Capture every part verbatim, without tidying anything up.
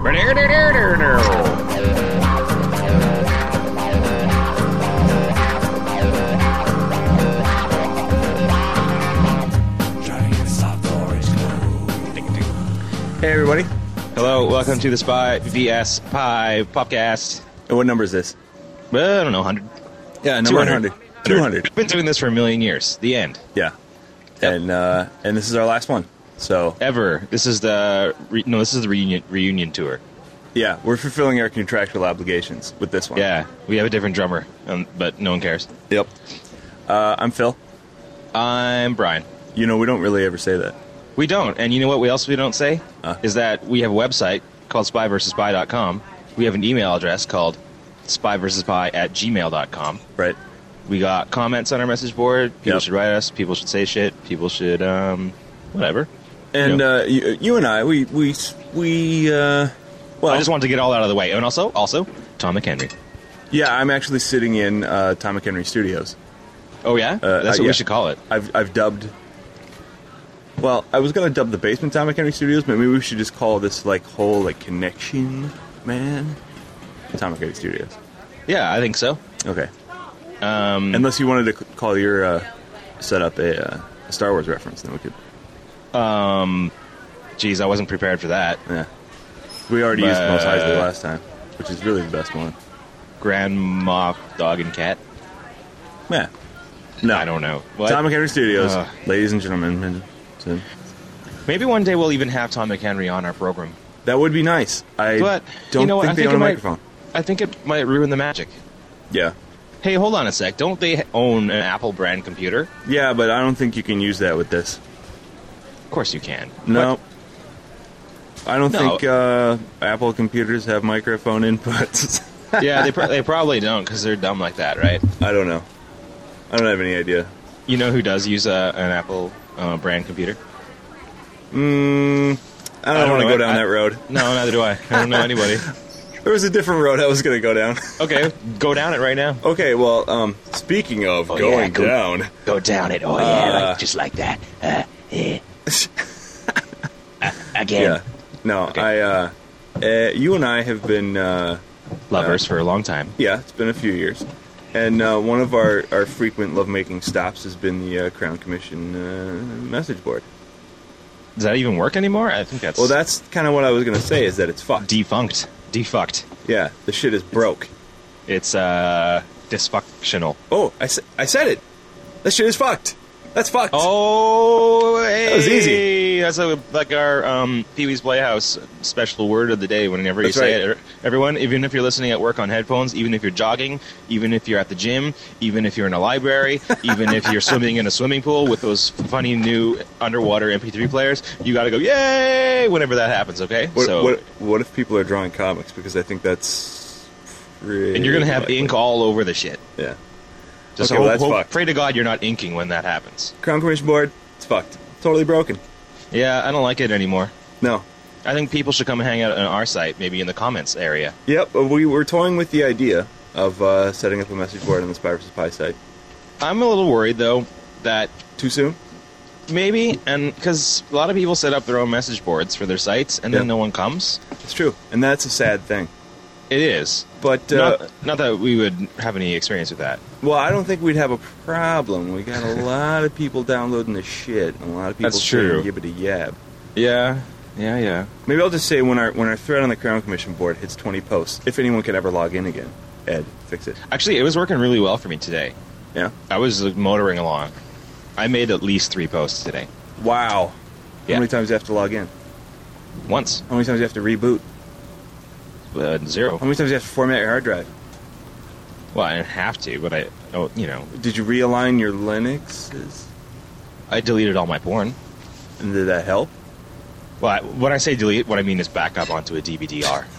Hey, everybody. Hello, welcome to the Spy V S Pie Popcast. And what number is this? Well, I don't know, one hundred. Yeah, number one hundred. two hundred. We've been doing this for a million years. The end. Yeah. Yep. And uh, and this is our last one. So Ever. This is the... Re- no, this is the reunion, reunion tour. yeah, we're fulfilling our contractual obligations with this one. Yeah, we have a different drummer, um, but no one cares. Yep. Uh, I'm Phil. I'm Brian. You know, we don't really ever say that. We don't. And you know what we else we don't say? Uh. Is that we have a website called spy versus spy dot com. We have an email address called spy versus spy at gmail dot com. Right. We got comments on our message board. People Yep. should write us. People should say shit. People should, um, whatever. And You know. uh, you, you and I, we, we, we uh, well, I just wanted to get all out of the way. And also, also, Tom McHenry. yeah, I'm actually sitting in uh, Tom McHenry Studios. Oh, yeah? Uh, That's uh, what yeah. we should call it. I've, I've dubbed... Well, I was going to dub the basement Tom McHenry Studios, but maybe we should just call this, like, whole, like, connection, man, Tom McHenry Studios. Yeah, I think so. Okay. Um, Unless you wanted to c- call your uh, setup a, uh, a Star Wars reference, then we could... um, geez, I wasn't prepared for that. Yeah. We already used Mos But- Eisley last time, which is really the best one. Grandma, dog, and cat? Yeah. No. I don't know. What? Tom McHenry Studios, Ugh. ladies and gentlemen. And, so, Maybe one day we'll even have Tom McHenry on our program. that would be nice. I But, don't you know what? think I they think own a it might- microphone. I think it might ruin the magic. Yeah. Hey, hold on a sec. Don't they own an Apple brand computer? Yeah, but I don't think you can use that with this. Of course you can. No. I don't No. think uh, Apple computers have microphone inputs. What? Yeah, they, pro- they probably don't because they're dumb like that, right? I don't know. I don't have any idea. You know who does use a, an Apple uh, brand computer? Mm, I don't, I don't want to know. go down I- that road. No, neither do I. I don't know anybody. There was a different road I was going to go down. Okay, go down it right now. Okay, well, um, speaking of Oh, going yeah, go- down, Go down it. Oh, yeah, Uh, like, just like that. Uh, yeah. uh, again. yeah, no, Okay. I, uh, uh, you and I have been, uh, Lovers for a long time. yeah, it's been a few years, and uh, one of our, our frequent lovemaking stops has been the uh, Crown Commission uh, message board. Does that even work anymore? I think that's Well, that's kind of what I was going to say, is that it's fucked. defunct. Defucked. Yeah, the shit is broke. It's uh dysfunctional. Oh, I, sa- I said it. That shit is fucked. That's fucked. Oh, hey. That was easy. That's a, like our um, Pee-wee's Playhouse special word of the day whenever That's you say right. it. Everyone, even if you're listening at work on headphones, even if you're jogging, even if you're at the gym, even if you're in a library, even if you're swimming in a swimming pool with those funny new underwater M P three players, you got to go, yay, whenever that happens, okay? What, so, what, what if people are drawing comics? Because I think that's pretty and you're going to have likely. ink all over the shit. Yeah. Just Okay, hope, well, that's hope- fucked. pray to God you're not inking when that happens. Crown Commission board, it's fucked. Totally broken. Yeah, I don't like it anymore. No. I think people should come and hang out on our site, maybe in the comments area. Yep, uh, we were toying with the idea of uh, setting up a message board on the Spy versus. Pie site. I'm a little worried, though, that Too soon? maybe, and because a lot of people set up their own message boards for their sites, and then Yeah. no one comes. It's true. And that's a sad thing. It is. But, uh, not, not that we would have any experience with that. well, I don't think we'd have a problem. We got a lot of people downloading the shit, and a lot of people That's saying true. yibbity yab. Yeah, yeah, yeah. Maybe I'll just say when our when our thread on the Crown Commission board hits twenty posts, if anyone can ever log in again, Ed, fix it. Actually, it was working really well for me today. Yeah? I was like, motoring along. I made at least three posts today. Wow. Yeah. How many times do you have to log in? Once. How many times do you have to reboot? Uh, zero. How many times do you have to format your hard drive? Well, I didn't have to, but I, oh, you know, Did you realign your Linuxes? I deleted all my porn. And did that help? Well, I, when I say delete, what I mean is back up onto a D V D R.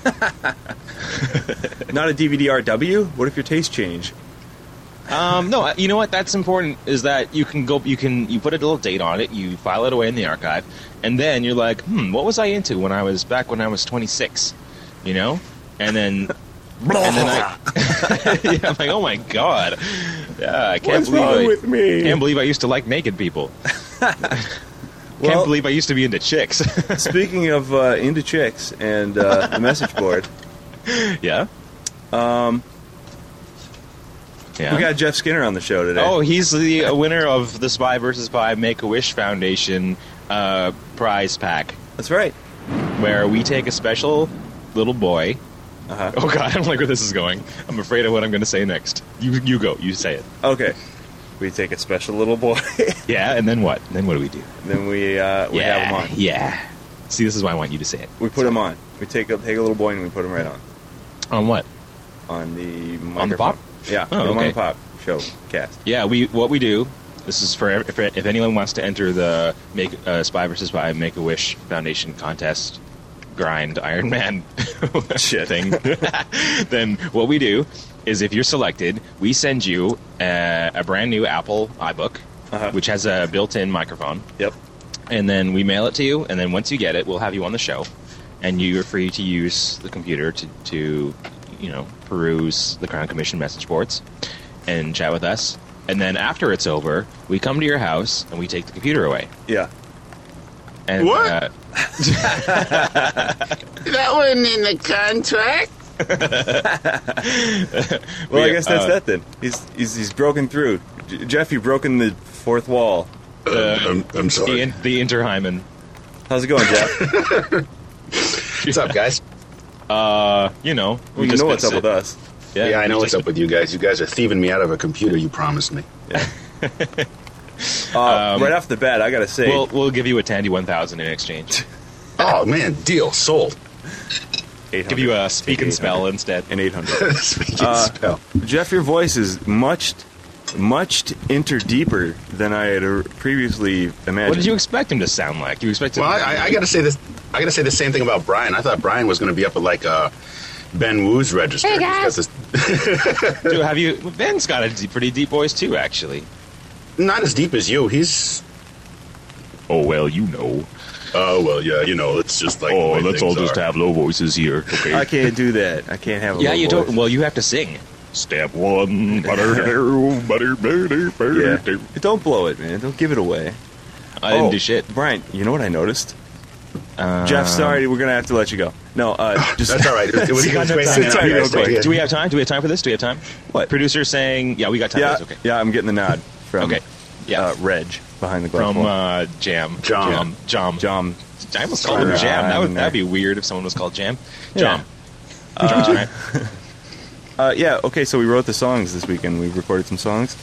Not a D V D R W? What if your taste change? Um, no, you know what? That's important. Is that you can go, you can, you put a little date on it, you file it away in the archive, and then you're like, hmm, what was I into when I was back when I was twenty-six? You know, and then, and then I, yeah, I'm like, oh my god, yeah, I can't What's believe wrong I, with me? can't believe I used to like naked people. Can't Well- believe I used to be into chicks. Speaking of uh, into chicks and uh, the message board, yeah. Um. Yeah. we got Jeff Skinner on the show today. Oh, he's the uh, winner of the Spy versus. Spy Make-A-Wish Foundation uh, prize pack, That's right. where we take a special little boy. Uh-huh. Oh God, I don't like where this is going. I'm afraid of what I'm going to say next. You, you go. You say it. Okay. We take a special little boy, Yeah, and then what? Then what do we do? then we uh, we yeah, have him on. yeah. See, this is why I want you to say it. We put him on. We take a take a little boy and we put him right on On what? on the On the microphone. pop? Yeah, Oh, put him on okay. the pop show cast. Yeah, we what we do. This is for if, if anyone wants to enter the make uh, Spy versus. Spy Make a Wish Foundation contest grind Iron Man Shit. thing. Then what we do is if you're selected, we send you a, a brand new Apple iBook, Uh-huh. which has a built-in microphone, Yep. and then we mail it to you. And then once you get it, we'll have you on the show, and you're free to use the computer to to you know peruse the Crown Commission message boards and chat with us. And then after it's over, we come to your house and we take the computer away. Yeah. And, What? Uh, That wasn't in the contract. Well, I We, guess that's uh, that then. He's he's he's broken through. J- Jeff, you've broken the fourth wall. Uh, I'm, I'm the, sorry. in, the Interhymen. How's it going, Jeff? What's up, guys? Uh, you know, well, we you just know what's up been with sit- us. Yeah, I know we what's just- up with you guys. You guys are thieving me out of a computer you promised me. Uh, Um, right off the bat, I gotta say, We'll we'll give you a Tandy one thousand in exchange. Oh, man, deal. Sold. eight hundred. Give you a speak and eight hundred. spell instead. And eight hundred. Speaking Uh, spell. Jeff, your voice is much, much inter deeper than I had uh, previously imagined. What did you expect him to sound like? You expect him Well, I, I, I gotta say this. I gotta say the same thing about Brian. I thought Brian was gonna be up at like uh, Ben Wu's register. Hey, guys. He's got this- Dude, have you? Ben's got a deep, pretty deep voice too, actually. not as deep as you. He's. Oh well, you know. Oh well, yeah. You know, it's just like. Oh, the way things are. have low voices here. Okay. I can't do that. I can't have a yeah, low you voice. don't. Well, you have to sing. Step one. Yeah. Don't blow it, man. Don't give it away. I didn't Oh, do shit. Brian, you know what I noticed? Uh, Jeff, sorry, we're gonna have to let you go. No, uh, just That's all right. It, it was, it was great hanging out, Sorry, guys. real quick. Take care. Do we have time? Do we have time for this? Do we have time? What? Producer saying, yeah, we got time Yeah, for this. Okay. yeah, I'm getting the nod from Okay. Yeah. uh, Reg behind the glass From wall. uh, Jam. Jam. Jam. Jam. Jam. I almost called him Right. Jam. That would Right. that'd be weird if someone was called Jam. Yeah. Jam. Uh, Uh, yeah, okay, so we wrote the songs this weekend. We recorded some songs.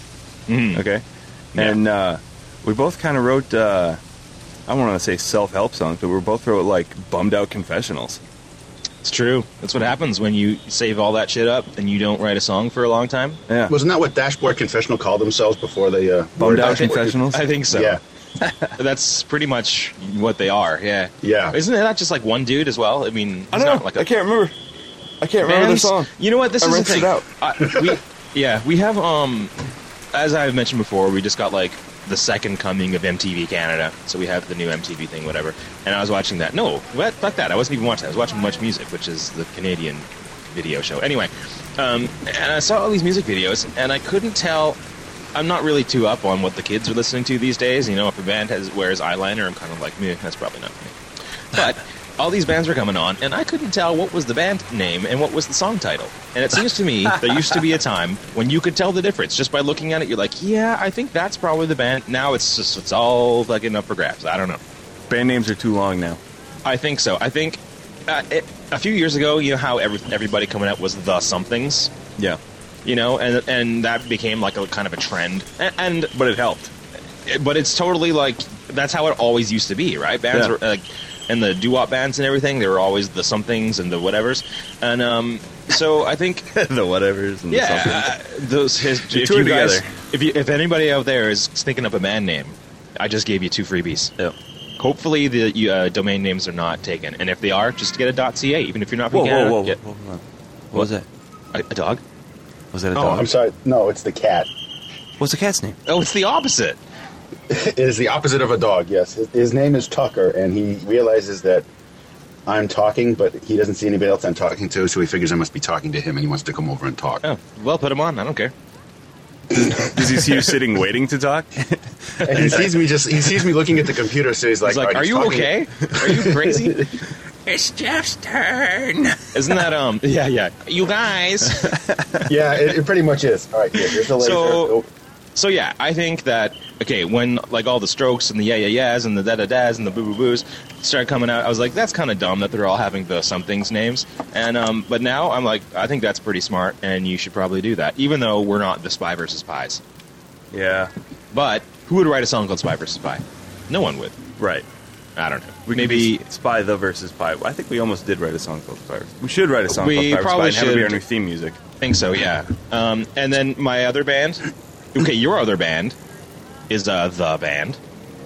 mhm. Okay. Yeah. And uh, we both kind of wrote, uh, I don't want to say self-help songs, but we both wrote, like, bummed-out confessionals. It's true. That's what happens when you save all that shit up and you don't write a song for a long time. Yeah. Wasn't that what Dashboard Confessional called themselves before they uh, Bummed were out Dashboard? confessionals? I think so. Yeah. That's pretty much what they are. Yeah. Yeah. Isn't that just like one dude as well? I mean, I he's don't not know. like a I can't remember. I can't remember the Bands- song. You know what? This I is the rinsed thing. it out. I, we, yeah, we have. Um, as I've mentioned before, we just got like the second coming of M T V Canada, so we have the new M T V thing, whatever. And I was watching that. No, what? Fuck that! I wasn't even watching that. I was watching Much Music, which is the Canadian video show. Anyway, um, and I saw all these music videos, and I couldn't tell. I'm not really too up on what the kids are listening to these days. You know, if a band has wears eyeliner, I'm kind of like, meh, that's probably not for me. But all these bands were coming on, and I couldn't tell what was the band name and what was the song title. And it seems to me there used to be a time when you could tell the difference just by looking at it. You're like, yeah, I think that's probably the band. Now it's just it's all fucking up for grabs. I don't know. Band names are too long now. I think so. I think uh, it, a few years ago, you know how every, everybody coming out was the somethings, Yeah. you know, and and that became like a kind of a trend. And, and But it helped. but it's totally like that's how it always used to be, right? Bands Yeah. were like, and the doo-wop bands and everything, they were always the somethings and the whatevers, and um, so I think the whatevers and the yeah, somethings. uh, those his, if toured you guys, together. if you if anybody out there is thinking up a band name, I just gave you two freebies. Yep. Hopefully the uh, domain names are not taken, and if they are, just get a .ca. Even if you're not from Whoa, Canada, whoa, whoa, get- whoa, hold on. What was that? A, a dog. Was that a Oh, dog? I'm sorry. No, it's the cat. What's the cat's name? Oh, it's the opposite. It is the opposite of a dog, yes. His, his name is Tucker, and he realizes that I'm talking, but he doesn't see anybody else I'm talking to, so he figures I must be talking to him, and he wants to come over and talk. Oh, well, put him on. I don't care. Does he see you sitting waiting to talk? and he sees me just he sees me looking at the computer, so he's like, He's like, "Are, "Are you talking- okay? Are you crazy?" It's Jeff's turn. Isn't that um? Yeah, yeah. You guys. Yeah, it, it pretty much is. All right, here, here's the laser. So- Oh, So yeah, I think that okay, when like all the Strokes and the yeah yeah yeahs and the da da das and the boo boo boos started coming out, I was like, that's kind of dumb that they're all having the somethings names. And um, but now I'm like, I think that's pretty smart, and you should probably do that, even though we're not the Spy versus Pies. Yeah, But who would write a song called Spy versus Spy? No one would. right. I don't know. We Maybe could be Spy the versus Spy. I think we almost did write a song called Spy. We should write a song We called Spy versus probably Spy and have it be our should. new theme music. I think so. Yeah. Um, and then my other band. Okay, your other band is uh, the band,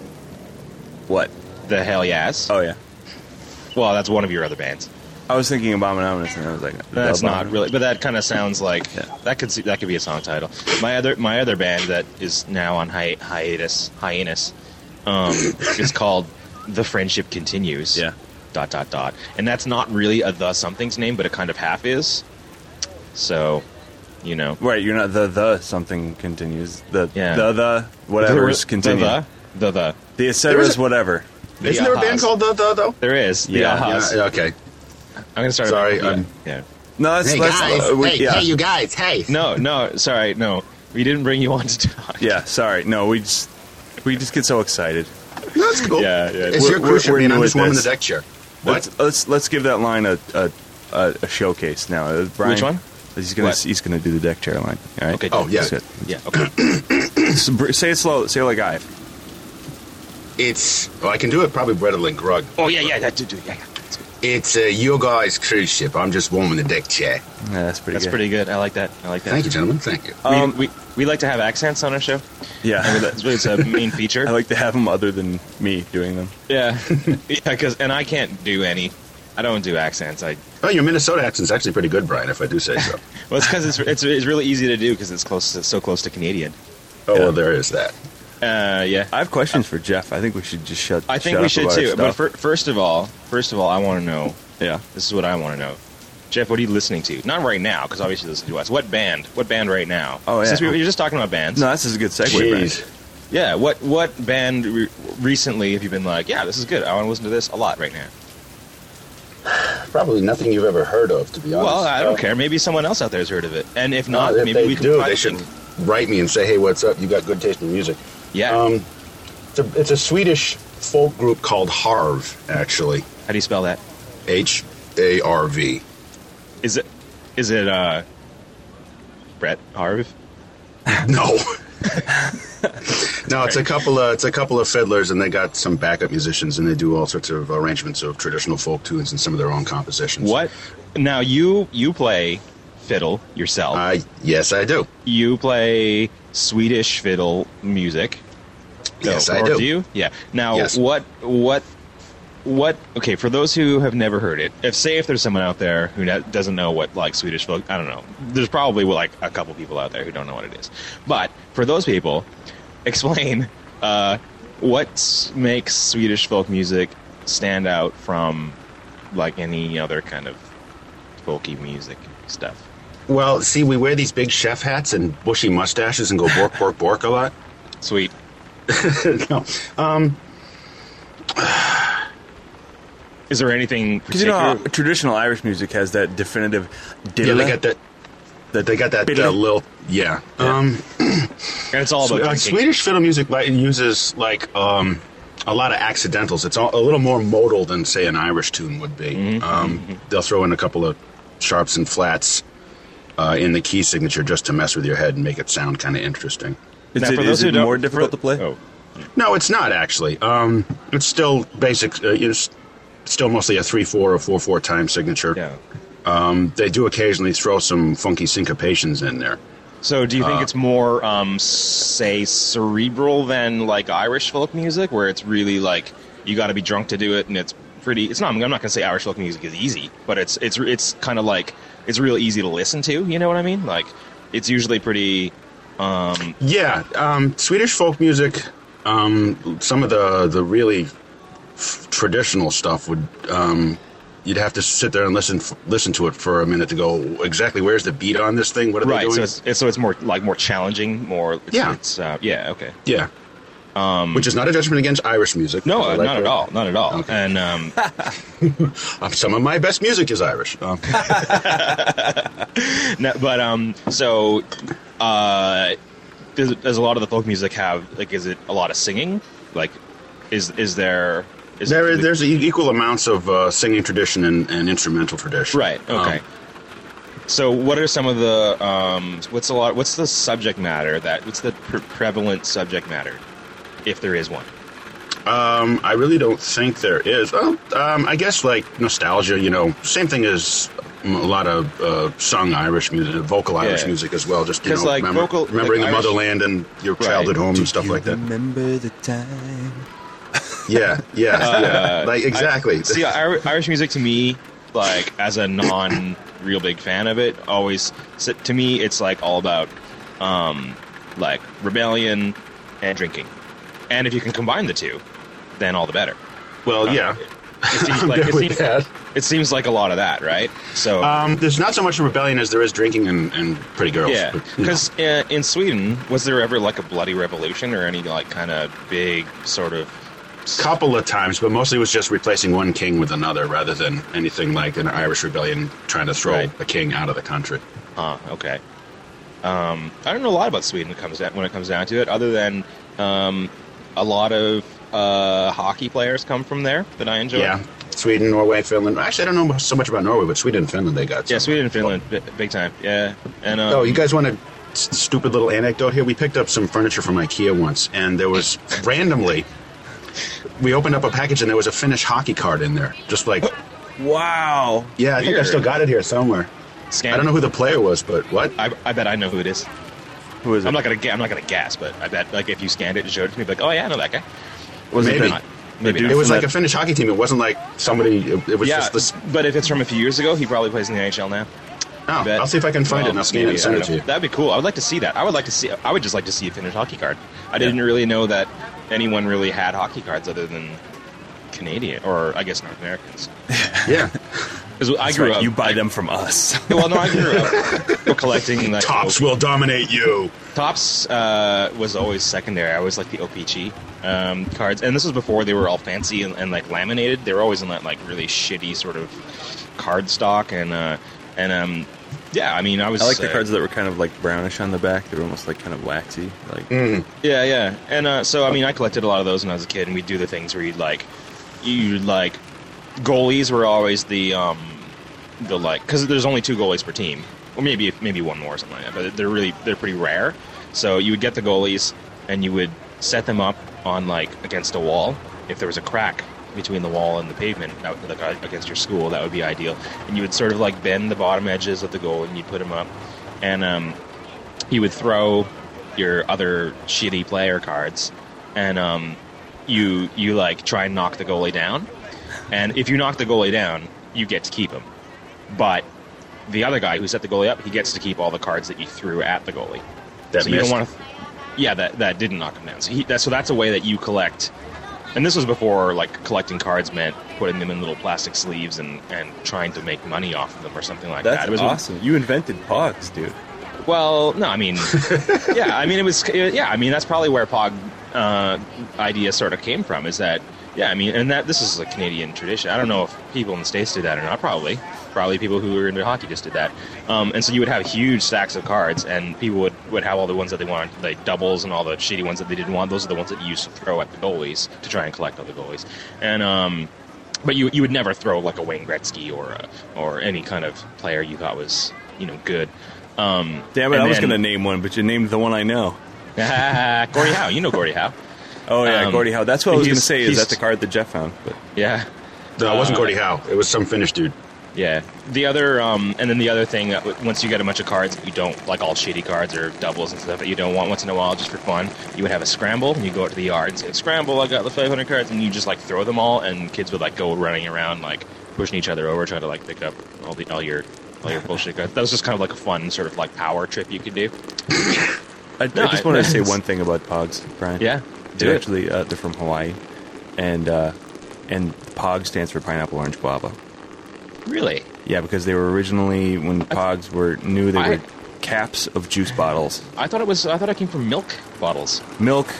What? the Hell Yes. Oh yeah. Well, that's one of your other bands. I was thinking Abominous, and I was like, That's the not Abomin- really, but that kind of sounds like Yeah. that could see, that could be a song title. My other my other band that is now on hi- hiatus hiatus um, is called The Friendship Continues. Yeah. Dot dot dot, and that's not really a the something's name, but it kind of half is. So, you know, Right, you're not the the something continues. The Yeah. the the whatever's the, continue. the the the The et There cetera's is a- whatever. the isn't there a band Ahas. called the the though? There is. The Yeah. Ahas. Yeah, okay. I'm gonna start. Sorry, yeah, I'm- yeah. No, that's, Hey that's guys, uh, we- hey, yeah. hey, you guys, hey. No, no, sorry, no. We didn't bring you on to talk. Yeah, sorry. No, we just we just get so excited. That's cool. Yeah, yeah. It's We're- your we're- cruise ship, we're man. new I'm at just warming the this. deck chair. What? Let's let's, let's give that line a a, a, a showcase now. Uh, Brian, Which one? He's gonna What? he's gonna do the deck chair line. All right. Okay. Oh, yeah. That's good. Yeah. Okay. So, br- say it slow. Say it like I. It's. Well, I can do it probably better than Grug. Oh yeah, yeah, that, yeah, yeah. That's good. It's uh, your guys' cruise ship. I'm just warming the deck chair. Yeah, that's pretty. That's good. pretty good. I like that. I like that. Thank you, gentlemen. Thank you. We, Um, we we like to have accents on our show. Yeah, I mean, that's it's a main feature. I like to have them other than me doing them. Yeah, yeah. Because and I can't do any. I don't do accents. I Oh, your Minnesota accent's actually pretty good, Brian, if I do say so. well, it's because it's, it's it's really easy to do because it's close to, so close to Canadian. Oh, Yeah. well, there is that. Uh, yeah. I have questions for Jeff. I think we should just shut. I think shut we up should about our too. But stuff. fir- first of all, first of all, I want to know. yeah, This is what I want to know. Jeff, what are you listening to? Not right now, because obviously you listen to us. What band? What band right now? Oh, yeah. Since we were just talking about bands. no, this is a good segue. Brian. Jeez. Yeah. What what band re- recently have you been like? Yeah, this is good. I want to listen to this a lot right now. Probably nothing you've ever heard of, to be honest. Well, I don't Uh, care. Maybe someone else out there has heard of it, and if no, not, if maybe they we can do, try they to- should write me and say, hey, what's up? You got good taste in music. Yeah. Um, it's, a, it's a Swedish folk group called Harv, actually. How do you spell that? H A R V. Is it is it uh Brett Harv? No. No, it's a couple of it's a couple of fiddlers, and they got some backup musicians, and they do all sorts of arrangements of traditional folk tunes and some of their own compositions. What? Now you you play fiddle yourself. I yes, I do. you play Swedish fiddle music. No, Yes, I or do. Do you? Yeah. Now, Yes. what what what? Okay, for those who have never heard it, if say if there's someone out there who ne- doesn't know what like Swedish folk, I don't know. There's probably like a couple people out there who don't know what it is. But for those people, explain uh, what s- makes Swedish folk music stand out from like any other kind of folky music stuff. Well, see, we wear these big chef hats and bushy mustaches and go bork, bork, bork a lot. Sweet. No. Um, Is there anything Because you know how particular? traditional Irish music has that definitive. yeah, they got that. that They got that uh, fiddle. little. Yeah. Um, And it's all about uh, drinking. Swedish fiddle music like, uses like um, a lot of accidentals. It's all, a little more modal than say an Irish tune would be. Mm-hmm. Um, they'll throw in a couple of sharps and flats uh, in the key signature just to mess with your head and make it sound kind of interesting. Is Now, it, for is those who it don't- more difficult for- to play? Oh. No, it's not actually. Um, it's still basic. Uh, it's still mostly a three four or four four time signature. Yeah. Um, they do occasionally throw some funky syncopations in there. So, do you think Uh, it's more, um, say, cerebral than like Irish folk music, where it's really like you got to be drunk to do it, and it's pretty? It's not. I'm not gonna say Irish folk music is easy, but it's it's it's kind of like it's real easy to listen to. You know what I mean? Like, it's usually pretty. Um, Yeah, um, Swedish folk music. Um, some of the the really f- traditional stuff would. Um, you'd have to sit there and listen f- listen to it for a minute to go exactly where's the beat on this thing. What are they right. doing? So it's, it's so it's more like more challenging. More. It's, Yeah. It's uh, yeah. Okay. yeah. Um, Which is not a judgment against Irish music. no, I uh, like not at it. all, not at all. Okay. And um, Um, some of my best music is Irish. Um, no, but um, so uh, does, does a lot of the folk music have like? Is it a lot of singing? Like, is is there? Is there, it, there's equal amounts of uh, singing tradition and, and instrumental tradition. right. Okay. Um, So, what are some of the um, what's a lot? What's the subject matter that? What's the pre- prevalent subject matter, if there is one? Um, I really don't think there is. Well, um, I guess like nostalgia, you know, same thing as a lot of uh, sung Irish music, vocal Irish Yeah. music as well. Just you 'Cause, know, like, remember, vocal- remembering like the Irish- motherland and your childhood home and stuff You like that. Remember the time. Yeah, yeah, Uh, yeah. Like exactly. I, see, Ir- Irish music to me, like as a non real big fan of it, always so to me it's like all about um, like rebellion and drinking, and if you can combine the two, then all the better. well, Uh, yeah. It seems I'm like good it with seems, that. it seems like a lot of that, right? So Um, there's not so much rebellion as there is drinking and, and pretty girls. yeah, but, you know. because uh, in Sweden, was there ever like a bloody revolution or any like kind of big sort of couple of times, but mostly it was just replacing one king with another rather than anything like an Irish rebellion trying to throw Right. a king out of the country. Huh, okay. Um, I don't know a lot about Sweden when it comes down, when it comes down to it, other than um, a lot of uh, hockey players come from there that I enjoy. Yeah, Sweden, Norway, Finland. Actually, I don't know so much about Norway, but Sweden and Finland they got. Yeah, some. Sweden and Finland, bi- big time. Yeah, and um, Oh, you guys want a s- stupid little anecdote here? We picked up some furniture from IKEA once, and there was randomly, we opened up a package and there was a Finnish hockey card in there. Just like, Wow. yeah, I think I Weird. still got it here somewhere. scan- I don't know who the player was, but what? I, I bet I know who it is. Who is it? I'm not gonna. ga- I'm not gonna guess, but I bet like if you scanned it and showed it to me, like, oh yeah, I know that guy. was maybe. it Not. the, Maybe the not. It was from like that- a Finnish hockey team. It wasn't like somebody. It, it was Yeah, just this. but if it's from a few years ago, he probably plays in the N H L now. Oh, bet. I'll see if I can find Well, it and I'll scan it maybe, and send I it don't to you. know. That'd be cool. I would like to see that. I would like to see. I would just like to see a Finnish hockey card. I didn't really know that anyone really had hockey cards other than Canadian or I guess North Americans. Yeah. Because I That's grew right, up. you buy I- them from us. Well, no, I grew up collecting like Tops will dominate you. Tops uh, was always secondary. I always liked the O P G um, cards, and this was before they were all fancy and, and like laminated. They were always in that like really shitty sort of card stock, and uh, and um, yeah, I mean, I was I like the uh, cards that were kind of like brownish on the back. They were almost like kind of waxy. Like Mm. Yeah, yeah, and uh, so I mean, I collected a lot of those when I was a kid, and we'd do the things where you'd like, you'd like, goalies were always the um, the like, because there's only two goalies per team, or maybe maybe one more or something like that, but they're really they're pretty rare. So you would get the goalies, and you would set them up on like against a wall. If there was a crack between the wall and the pavement that would, like, against your school, that would be ideal. And you would sort of like bend the bottom edges of the goal, and you'd put them up, and um, you would throw your other shitty player cards, and um, you you like try and knock the goalie down, and if you knock the goalie down, you get to keep him, but the other guy who set the goalie up, he gets to keep all the cards that you threw at the goalie. That so you don't missed. want to, yeah, that that didn't knock him down. So he, that, so that's a way that you collect. And this was before like collecting cards meant putting them in little plastic sleeves and, and trying to make money off of them or something like that's that. It was awesome. You invented Pogs, dude. Well, no, I mean, yeah, I mean, it was, yeah, I mean, that's probably where Pog uh, idea sort of came from. Is that, yeah, I mean, and that this is a Canadian tradition. I don't know if people in the States did that or not. Probably, probably people who were into hockey just did that. Um, and so you would have huge stacks of cards, and people would, would have all the ones that they wanted, like doubles, and all the shitty ones that they didn't want. Those are the ones that you used to throw at the goalies to try and collect all the goalies. And um, but you you would never throw like a Wayne Gretzky or a, or any kind of player you thought was, you know, good. Um, Damn it! and I was then- going to name one, but you named the one I know. Gordie Howe, you know Gordie Howe. Oh yeah, Um, Gordie Howe. That's what I was going to he's- say. Is he's- that the card that Jeff found? But Yeah, No, it wasn't Uh, Gordie Howe. It was some Finnish dude. yeah. The other, um, and then the other thing, that w- once you get a bunch of cards that you don't like, all shitty cards or doubles and stuff that you don't want once in a while just for fun, you would have a scramble, and you go out to the yard and say, "Scramble! I got the five hundred cards," and you just like throw them all, and kids would like go running around like pushing each other over, trying to like pick up all the all your all your bullshit cards. That was just kind of like a fun sort of like power trip you could do. I, No, I just I- wanted to say one thing about Pogs, Brian. Yeah, do They're it. actually uh, they're from Hawaii, and uh, and Pog stands for pineapple orange guava. Really? Yeah, because they were originally when Pogs were new, they I- were caps of juice bottles, I thought it was. I thought it came from milk bottles. milk,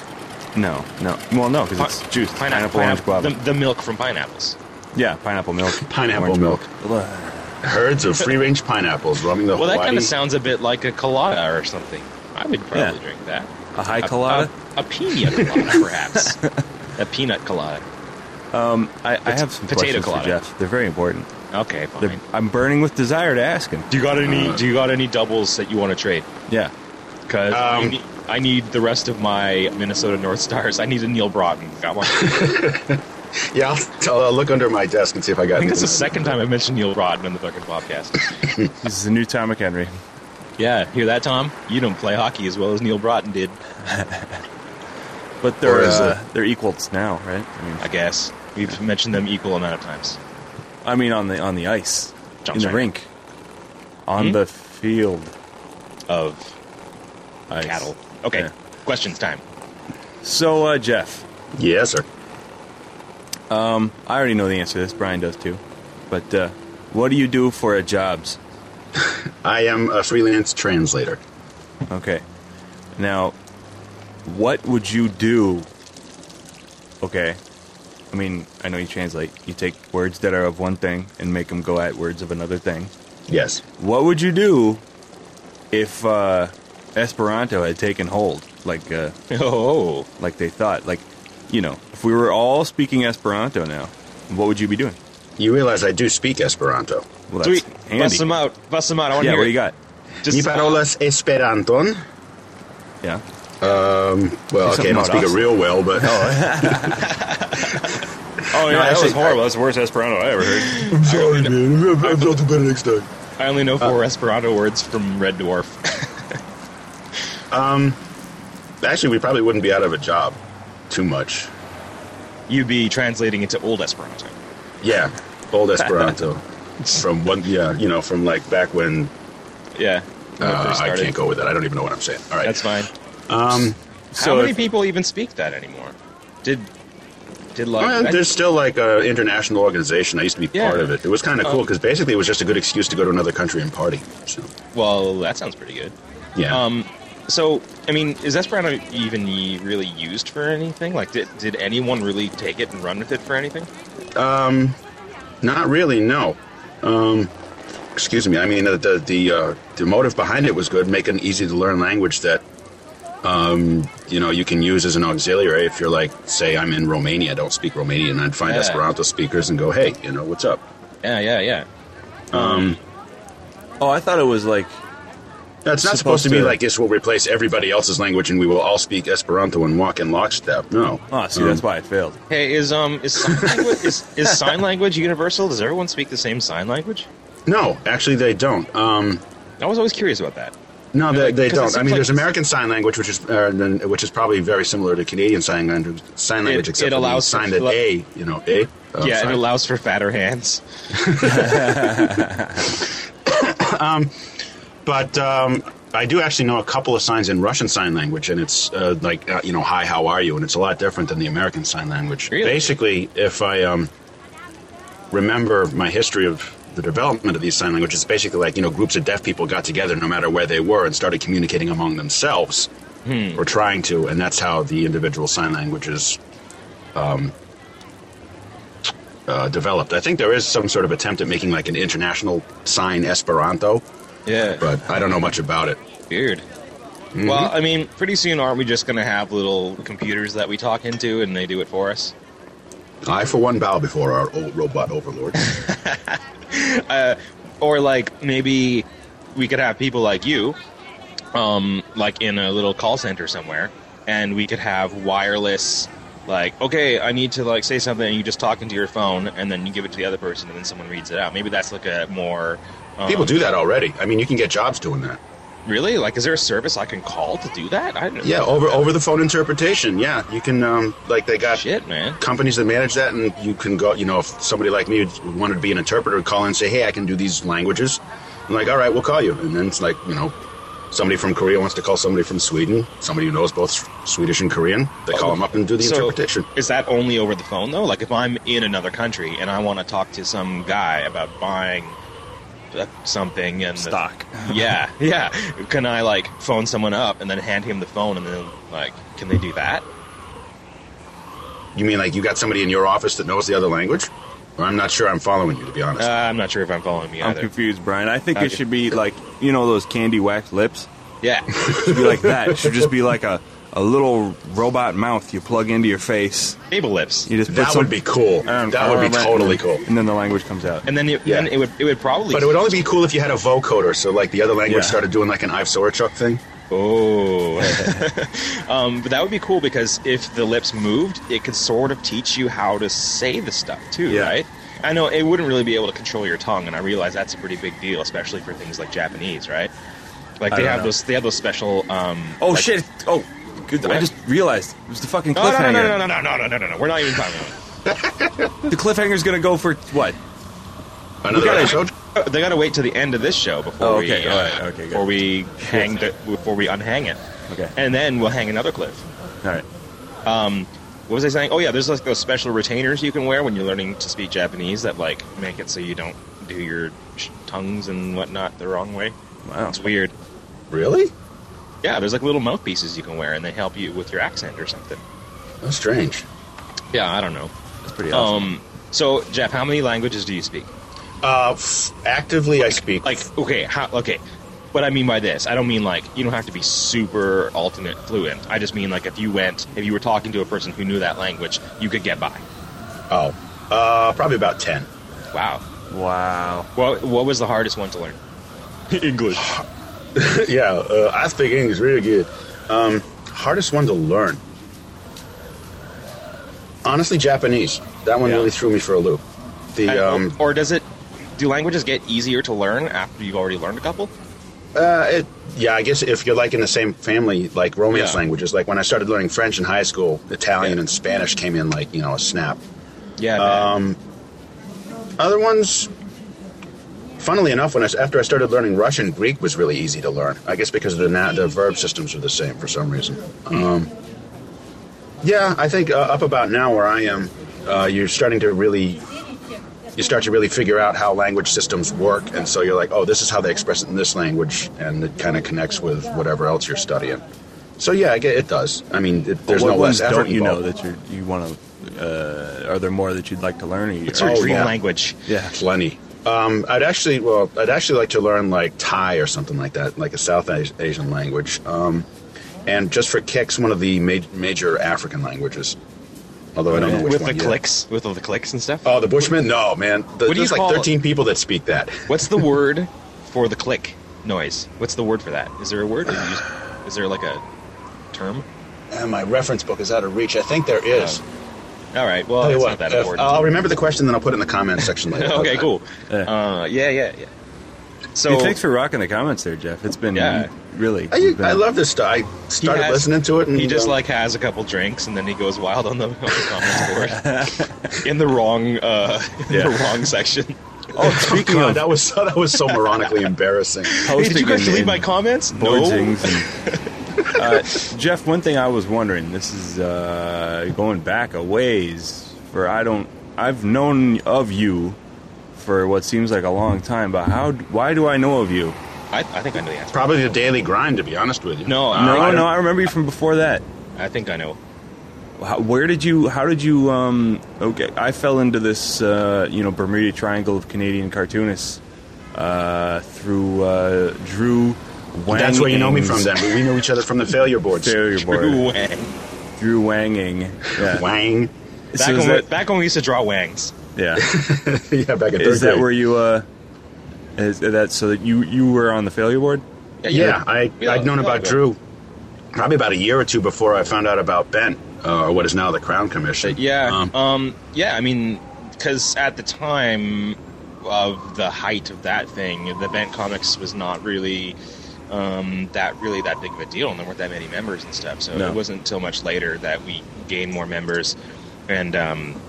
No, no. Well, no, because it's juice. Pineapple, orange, guava. The, the milk from pineapples. Yeah, pineapple milk. Pineapple orange milk. milk. Herds of free-range pineapples roaming the Well, that Hawaii. kind of sounds a bit like a colada or something. I would probably Yeah. drink that. A high colada? A, a, a pina colada, perhaps. A peanut colada. Um, I, I have some Potato questions colada. for Jeff. They're very important. Okay, fine. They're, I'm burning with desire to ask him. Do you got any? Uh, do you got any doubles that you want to trade? Yeah. Because I, Um, need, I need the rest of my Minnesota North Stars. I need a Neil Broughton. Got one. I Yeah, I'll, I'll look under my desk and see if I got think that's the anything. second time I've mentioned Neil Broughton on the fucking podcast. This is the new Tom McHenry. Yeah, hear that, Tom? You don't play hockey as well as Neil Broughton did. But Or they're is uh, it- they're equals now, right? I mean, I guess we've mentioned them equal amount of times. I mean on the on the ice, John in the Steiner. rink, on Hmm? the field. Of Ice. cattle. Okay, Yeah. questions time. So, uh, Jeff, Yes, sir. um, I already know the answer to this. Brian does too. But uh, what do you do for a jobs? I am a freelance translator. Okay. Now, what would you do? Okay. I mean, I know you translate. You take words that are of one thing and make them go at words of another thing. Yes. What would you do if uh, Esperanto had taken hold, like uh, Oh, like they thought? Like, you know, if we were all speaking Esperanto now, what would you be doing? You realize I do speak Esperanto. Well, that's sweet. handy. Bust them out. Bust them out. I want to Yeah, hear what do it. you got? Just, Mi parolas Esperanton. Yeah. Um, well, Say okay, I don't something speak about it us. real well, but Oh, yeah, that actually, was horrible. That's the worst Esperanto I ever heard. I'm sorry, man. I'll do better next time. I only know four Esperanto words from Red Dwarf. Actually, we probably wouldn't be out of a job too much. You'd be translating it to Old Esperanto. Yeah, old Esperanto from one. Yeah, you know, from like back when. Yeah. when it Uh, first I started. can't go with that. I don't even know what I'm saying. All right. That's fine. Um, So How many if- people even speak that anymore? Did did like well, I- there's still like an international organization. I used to be Yeah. part of it. It was kind of cool Um, because basically it was just a good excuse to go to another country and party. So well, that sounds pretty good. yeah. Um, so I mean, is Esperanto even y- really used for anything? Like, did did anyone really take it and run with it for anything? Um, not really. No. Um, excuse me. I mean, the the the, uh, the motive behind it was good, make an easy to learn language that, um, you know, you can use as an auxiliary. If you're like, say, I'm in Romania, don't speak Romanian, I'd find Yeah. Esperanto speakers and go, hey, you know, what's up? Yeah, yeah, yeah. Um, Oh, I thought it was like, that's not Supposed supposed to be to- like this will replace everybody else's language and we will all speak Esperanto and walk in lockstep. No. oh, see, Um, that's why it failed. Hey, is um is sign language is, is sign language universal? Does everyone speak the same sign language? No, actually, they don't. Um, I was always curious about that. No, they, Like, they 'cause it don't. I seems mean, like there's it's- American Sign Language, which is uh, then- which is probably very similar to Canadian Sign Language. Sign language, It- except it for the allows for sign that fle- A, you know, A. uh, yeah, sign. it allows for fatter hands. But um, I do actually know a couple of signs in Russian Sign Language, and it's uh, like uh, you know, hi, how are you? And it's a lot different than the American Sign Language. Really? Basically, if I um, remember my history of the development of these sign languages, it's basically like, you know, groups of deaf people got together no matter where they were and started communicating among themselves, Hmm. or trying to, and that's how the individual sign languages um, uh, developed. I think there is some sort of attempt at making like an international sign Esperanto, Yeah, but I don't know much about it. weird. Mm-hmm. Well, I mean, pretty soon aren't we just going to have little computers that we talk into and they do it for us? I, for one, bow before our old robot overlord. Or like maybe we could have people like you, um, like in a little call center somewhere, and we could have wireless. Like, okay, I need to like say something, and you just talk into your phone, and then you give it to the other person, and then someone reads it out. Maybe that's like a more um, People do that already. I mean, you can get jobs doing that. Really? Like, is there a service I can call to do that? I don't Yeah, over over the phone interpretation. Yeah, you can. Um, like they got Shit, man. companies that manage that, and you can go. You know, if somebody like me wanted to be an interpreter, call in and say, "Hey, I can do these languages." I'm like, "All right, we'll call you." And then it's like, you know, somebody from Korea wants to call somebody from Sweden. Somebody who knows both Swedish and Korean. They call them up and do the So, interpretation. is that only over the phone though? Like, if I'm in another country and I want to talk to some guy about buying uh, something and the- Stock. yeah, yeah. Can I like phone someone up and then hand him the phone and then like, can they do that? You mean like you got somebody in your office that knows the other language? Or I'm not sure I'm following you, to be honest. Uh, I'm not sure if I'm following me I'm either. confused, Brian. I think Okay. it should be like, you know, those candy wax lips? Yeah. It should be like that. It should just be like a, a little robot mouth you plug into your face. Table lips. You just put That some, would be cool. um, That would be uh, totally cool. And then the language comes out. And then, it, Yeah. then it would it would probably. But it would only be cool if you had a vocoder, so like the other language Yeah. started doing like an Ive Sorochuk thing. Oh. um, but that would be cool because if the lips moved, it could sort of teach you how to say the stuff too, Yeah. right? I know it wouldn't really be able to control your tongue, and I realize that's a pretty big deal, especially for things like Japanese, right? Like I they don't have know. those they have those special. Um, Oh, like- shit. Oh, good. I What? just realized. It was the fucking No, no, cliffhanger. no, no, no, no, no, no, no, no, no. We're not even talking about it. The cliffhanger's going to go for what? Another gotta- episode? They got to wait till the end of this show before Oh, we okay, uh, all right, okay, good. before we hang the, before we unhang it, Okay. and then we'll hang another cliff. All right. Um, what was I saying? Oh yeah, there's like those special retainers you can wear when you're learning to speak Japanese that like make it so you don't do your sh- tongues and whatnot the wrong way. Wow. It's weird. Really? Yeah, there's like little mouthpieces you can wear and they help you with your accent or something. That's strange. Yeah, I don't know. That's pretty awesome. Um, so Jeff, how many languages do you speak? Uh, f- actively, I speak. Like, okay, how, okay. What I mean by this, I don't mean like you don't have to be super alternate fluent. I just mean like if you went, if you were talking to a person who knew that language, you could get by. Oh, uh, probably about ten. Wow. Wow. What what was the hardest one to learn? English. yeah, uh, I speak English really good. Um, hardest one to learn. Honestly, Japanese. That one Yeah. really threw me for a loop. The um, or does it? Do languages get easier to learn after you've already learned a couple? uh, it, yeah, I guess if you're like in the same family, like Romance Yeah. languages. Like when I started learning French in high school, Italian Yeah. and Spanish came in like you know a snap. Yeah. man. Um, other ones, funnily enough, when I, after I started learning Russian, Greek was really easy to learn. I guess because the na- the verb systems are the same for some reason. Um, yeah, I think uh, up about now where I am, uh, you're starting to really, you start to really figure out how language systems work, and so you're like, oh, this is how they express it in this language, and it kind of connects with whatever else you're studying. So yeah, I get, it does. I mean, it, there's what no ones less effort don't you know involved. that you you want to? Uh, are there more that you'd like to learn? Or you, What's your oh, dream yeah. language? yeah. Plenty. Um, I'd actually, well, I'd actually like to learn like Thai or something like that, like a South Asi- Asian language. Um, and just for kicks, one of the ma- major African languages. Although I don't know which With one the yet. clicks, with all the clicks and stuff. Oh, the Bushmen? No, man. The, What do you there's like call- thirteen people that speak that. What's the word for the click noise? What's the word for that? Is there a word? Or you just, is there like a term? And my reference book is out of reach. I think there is. All right. Well, Tell you it's what, not that if- important. I'll remember the question, then I'll put it in the comments section later. okay, cool. Yeah. Uh, yeah, yeah, yeah. So Hey, thanks for rocking the comments there, Jeff. It's been Yeah. really. I, you've been- I love this stuff. I he started has- listening to it, and he just um, like has a couple drinks and then he goes wild on the, on the comments board in the wrong uh, in Yeah. the wrong section. Oh, Oh, speaking God, of that was so, that was so moronically embarrassing. Hey, did you guys in- delete in my comments? board No. zings and- uh, Jeff, one thing I was wondering. This is uh, going back a ways. For I don't. I've known of you for what seems like a long time. But how? Why do I know of you? I, I think I know the answer. Probably the daily grind, to be honest with you. No, Uh, I no, don't- no. I remember you from before that. I think I know. How, where did you? How did you? Um, okay, I fell into this, uh, you know, Bermuda Triangle of Canadian cartoonists uh, through uh, Drew Wang. That's where you know me from. Then we know each other from the failure boards. Failure board. Drew Wang. Drew Wanging. Yeah. Wang. Back, So is when, that, back when we used to draw wangs. yeah. yeah, back in third Is that grade. where you? Uh, is that so that you you were on the failure board? Yeah, I, Yeah, I'd known yeah, about yeah. Drew probably about a year or two before I found out about Ben, uh, or what is now the Crown Commission. Yeah, Um, um, yeah. I mean, because at the time of the height of that thing, the Bent Comics was not really um, that really that big of a deal, and there weren't that many members and stuff. So No. it wasn't until much later that we gained more members and um,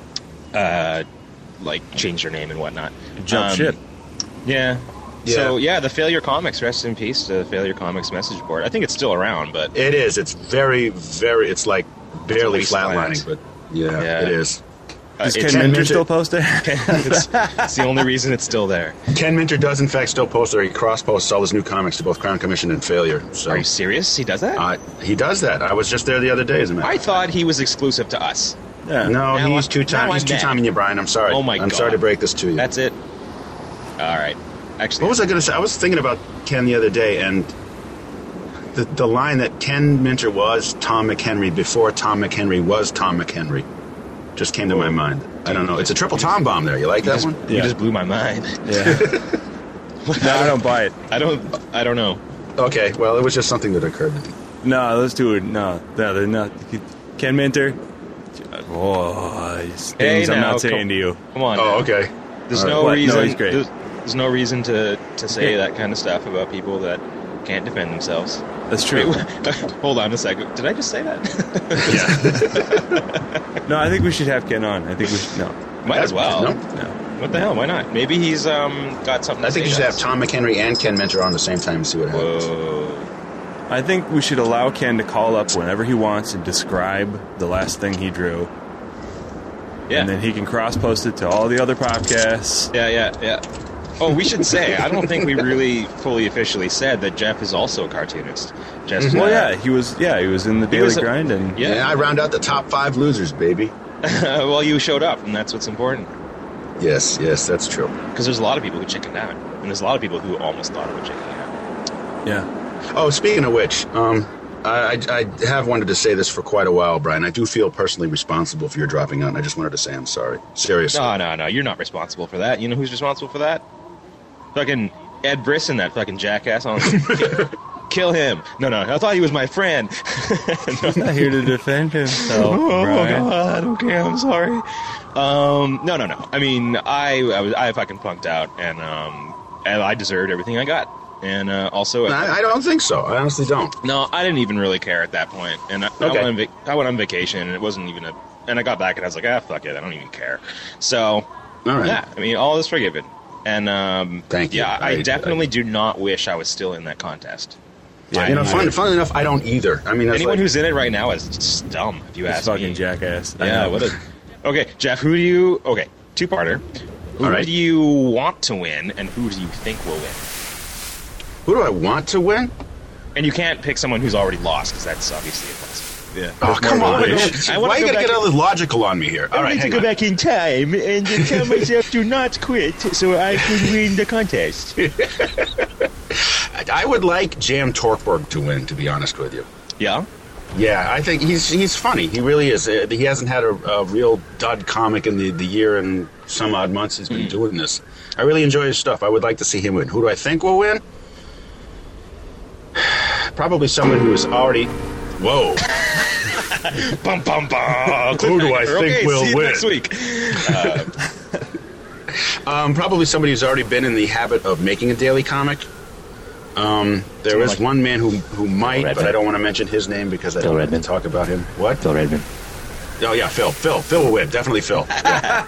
uh, like changed our name and whatnot. Jump Um, ship. Yeah. Yeah. So yeah, the Failure Comics. Rest in peace to the Failure Comics message board. I think it's still around, but It is. It's very, very. It's like barely wasteland. flatlining, but yeah, Yeah. it is. uh, Does it's, Ken Minter Minter- still post it? it's, it's the only reason it's still there. Ken Minter does in fact still post, or he cross posts all his new comics to both Crown Commission and Failure. So Are you serious? He does that? uh, he does that. I was just there the other day, as a matter. I of fact. thought he was exclusive to us. Yeah. No, Now he's I- two time. now He's I'm two mad. timing you, Brian. I'm sorry. Oh my I'm God. sorry to break this to you. That's it. All right. Actually, What was I going to say? I was thinking about Ken the other day, and the the line that Ken Minter was Tom McHenry before Tom McHenry was Tom McHenry just came to my mind. I don't know. It's a triple Tom bomb there. You like You that just, one? you Yeah. just blew my mind. Yeah. No, I don't buy it. I don't. I don't know. Okay. Well, it was just something that occurred to me. No, those two are no, no, they're not. Ken Minter. Oh, these things Hey, I'm now, not saying come- to you. Come on. Oh, now. okay. There's All no right. What? No, reason. he's great. There's, there's no reason to to say that kind of stuff about people that can't defend themselves. That's true. Wait, hold on a second. Did I just say that? Yeah. No, I think we should have Ken on. I think we should. No, Might as well. No? no. What the hell? Why not? Maybe he's um got something. To I think say you should to have us. Tom McHenry and Ken Minter on at the same time and see what happens. Whoa. I think we should allow Ken to call up whenever he wants and describe the last thing he drew, Yeah. and then he can cross-post it to all the other podcasts. Yeah, yeah, yeah. Oh, we should say, I don't think we really fully officially said that Jeff is also a cartoonist. Just Well, yeah, he was. Yeah, he was in the Daily was a- Grind, and Yeah. Yeah, I round out the top five losers, baby. Well, you showed up, and that's what's important. Yes, yes, that's true. Because there's a lot of people who chickened out. And there's a lot of people who almost thought of a chickening out. yeah, Oh, speaking of which, um, I, I, I have wanted to say this for quite a while, Brian. I do feel personally responsible for your dropping out, and I just wanted to say I'm sorry. Seriously. No, no, no. You're not responsible for that. You know who's responsible for that? Fucking Ed Brisson, that fucking jackass. On Kill him. No, no. I thought he was my friend. he's not here to defend himself. Oh Brian. God! Okay, I'm sorry. Um, no, no, no. I mean, I, I was, I fucking punked out, and um, and I deserved everything I got. And uh, also, I, I don't think so. I honestly don't. no, I didn't even really care at that point. And I, I, Okay. went on vac- I went on vacation, and it wasn't even a. And I got back, and I was like, ah, fuck it, I don't even care. So, All right. yeah, I mean, all is forgiven. And um, Thank you. Yeah, I, I- definitely do not wish I was still in that contest. Yeah, You know, he fun, is. fun enough, I don't either. I mean, that's Anyone like, who's in it right now is just dumb. If you He's ask fucking me. jackass. I Yeah, know. what a. Okay, Jeff, who do you. Okay, two parter. Who All right. do you want to win, and who do you think will win? who do I want to win? And you can't pick someone who's already lost, because that's obviously impossible. Yeah. Oh, come more on. of a Man. wish. I wanna Why you go gotta back get in- all this logical on me here? All right, hang on. back in time and tell myself to not quit so I can win the contest. I would like Jam Torkberg to win, to be honest with you. Yeah? Yeah, I think he's he's funny. He really is. Uh, He hasn't had a, a real dud comic in the, the year and some odd months he's been doing this. I really enjoy his stuff. I would like to see him win. Who do I think will win? Probably someone who is already... Whoa. Bum, bum, bum. Who do I think okay, will see you win? next week. Um, probably somebody who's already been in the habit of making a daily comic. Um, there Someone is like- one man who who might, but Redman. I don't want to mention his name because I Phil don't Redman. want to talk about him. What? Phil Redman. Oh yeah, Phil. Phil. Phil will win. Definitely Phil. Yeah.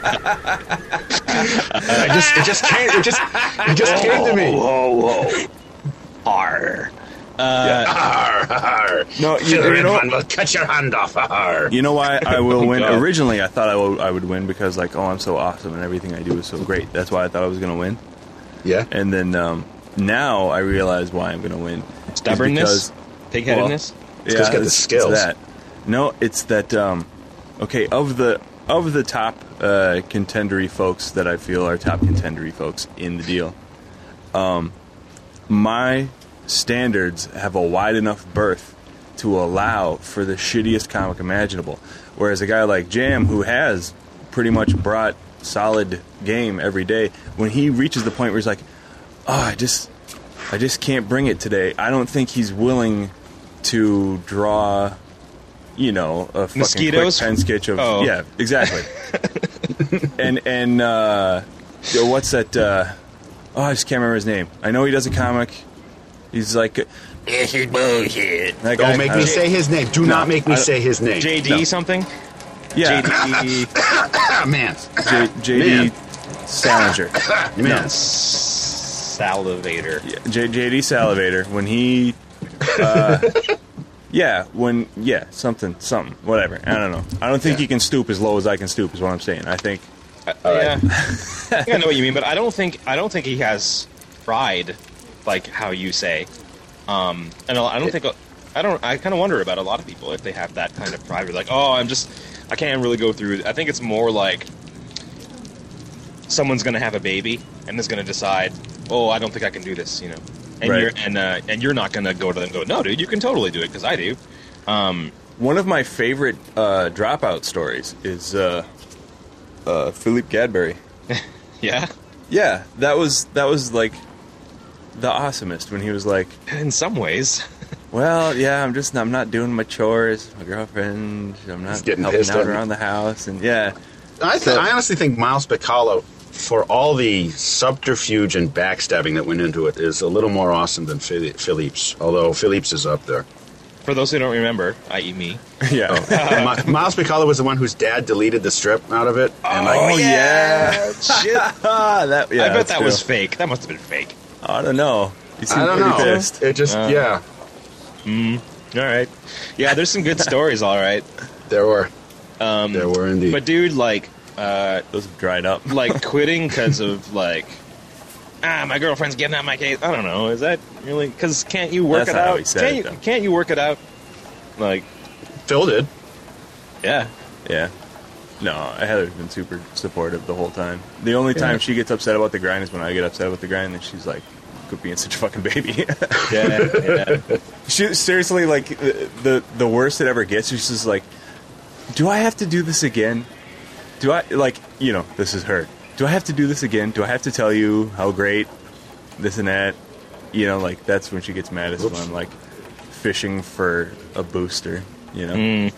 I just it just came it just it just came to me. Whoa, whoa. R. Uh, Arr, arr. No, you, Phil you know. Redman will cut your hand off. Arr. You know why I will win? God. Originally, I thought I would, I would win because, like, oh, I'm so awesome and everything I do is so great. That's why I thought I was going to win. Yeah. And then um, now I realize why I'm going to win. It's Stubbornness? because- Pigheadedness? It's 'cause you got the it's- skills. It's that. No, it's that. Um, okay, of the of the top uh, contendery folks that I feel are top contendery folks in the deal, um, my standards have a wide enough berth to allow for the shittiest comic imaginable. Whereas a guy like Jam, who has pretty much brought solid game every day, when he reaches the point where he's like, "Oh, I just, I just can't bring it today," I don't think he's willing to draw, you know, a fucking Mosquitoes? quick pen sketch of Oh. yeah, exactly. and and uh, what's that? Uh, oh, I just can't remember his name. I know he does a comic. He's like, this is bullshit. That guy- Don't make I me don't- say his name. Do No, not make me I- say his name. J D No. something? Yeah, J D. Ah, man. J, JD Salinger. Man. Salivator. Yeah, J, JD Salivator. When he, uh, yeah, when yeah, something, something, whatever. I don't know. I don't think Yeah. he can stoop as low as I can stoop. Is what I'm saying. I think. Uh, yeah, I think I know what you mean, but I don't think I don't think he has pride, like how you say. Um, and I don't think I don't. I kind of wonder about a lot of people if they have that kind of pride. They're like, oh, I'm just I can't really go through. I think it's more like someone's going to have a baby and is going to decide, oh, I don't think I can do this, you know. And Right. you're and uh, and you're not going to go to them and go, no, dude, you can totally do it because I do. Um, One of my favorite uh, dropout stories is uh, uh, Philippe Gadbury. yeah, Yeah, that was that was like the awesomest when he was like, in some ways. well, yeah, I'm just I'm not doing my chores, my girlfriend, I'm not He's getting helping pissed out at me. around the house, and yeah, I, th- So- I honestly think Miles Bacala, for all the subterfuge and backstabbing that went into it, is a little more awesome than Phili- Philippe's. Although Philippe's is up there. For those who don't remember, that is me. yeah. Oh. Mi- Miles Bacala was the one whose dad deleted the strip out of it, and like, Oh, yeah. Shit. Ah, that yeah, I bet that's that true. was fake. That must have been fake. I don't know. You seem I don't pretty know. pissed. It just Uh. yeah, All right. Yeah, there's some good stories, all right. there were Um, there were indeed. But dude, like, uh, Those have dried up. like quitting because of like, ah, my girlfriend's getting out my case. I don't know. Is that really? Because can't you work That's it not how out? he said can't it, you? though. Can't you work it out? Like, Phil did. yeah. Yeah. No, Heather's been super supportive the whole time. The only time Yeah. she gets upset about the grind is when I get upset about the grind, and she's like, "Quit being such a fucking baby." Yeah, yeah. She seriously, like the, the the worst it ever gets. She's just like, "Do I have to do this again? Do I like you know? This is her. Do I have to do this again? Do I have to tell you how great this and that? You know, like that's when she gets mad. Is when Oops. I'm like fishing for a booster. You know,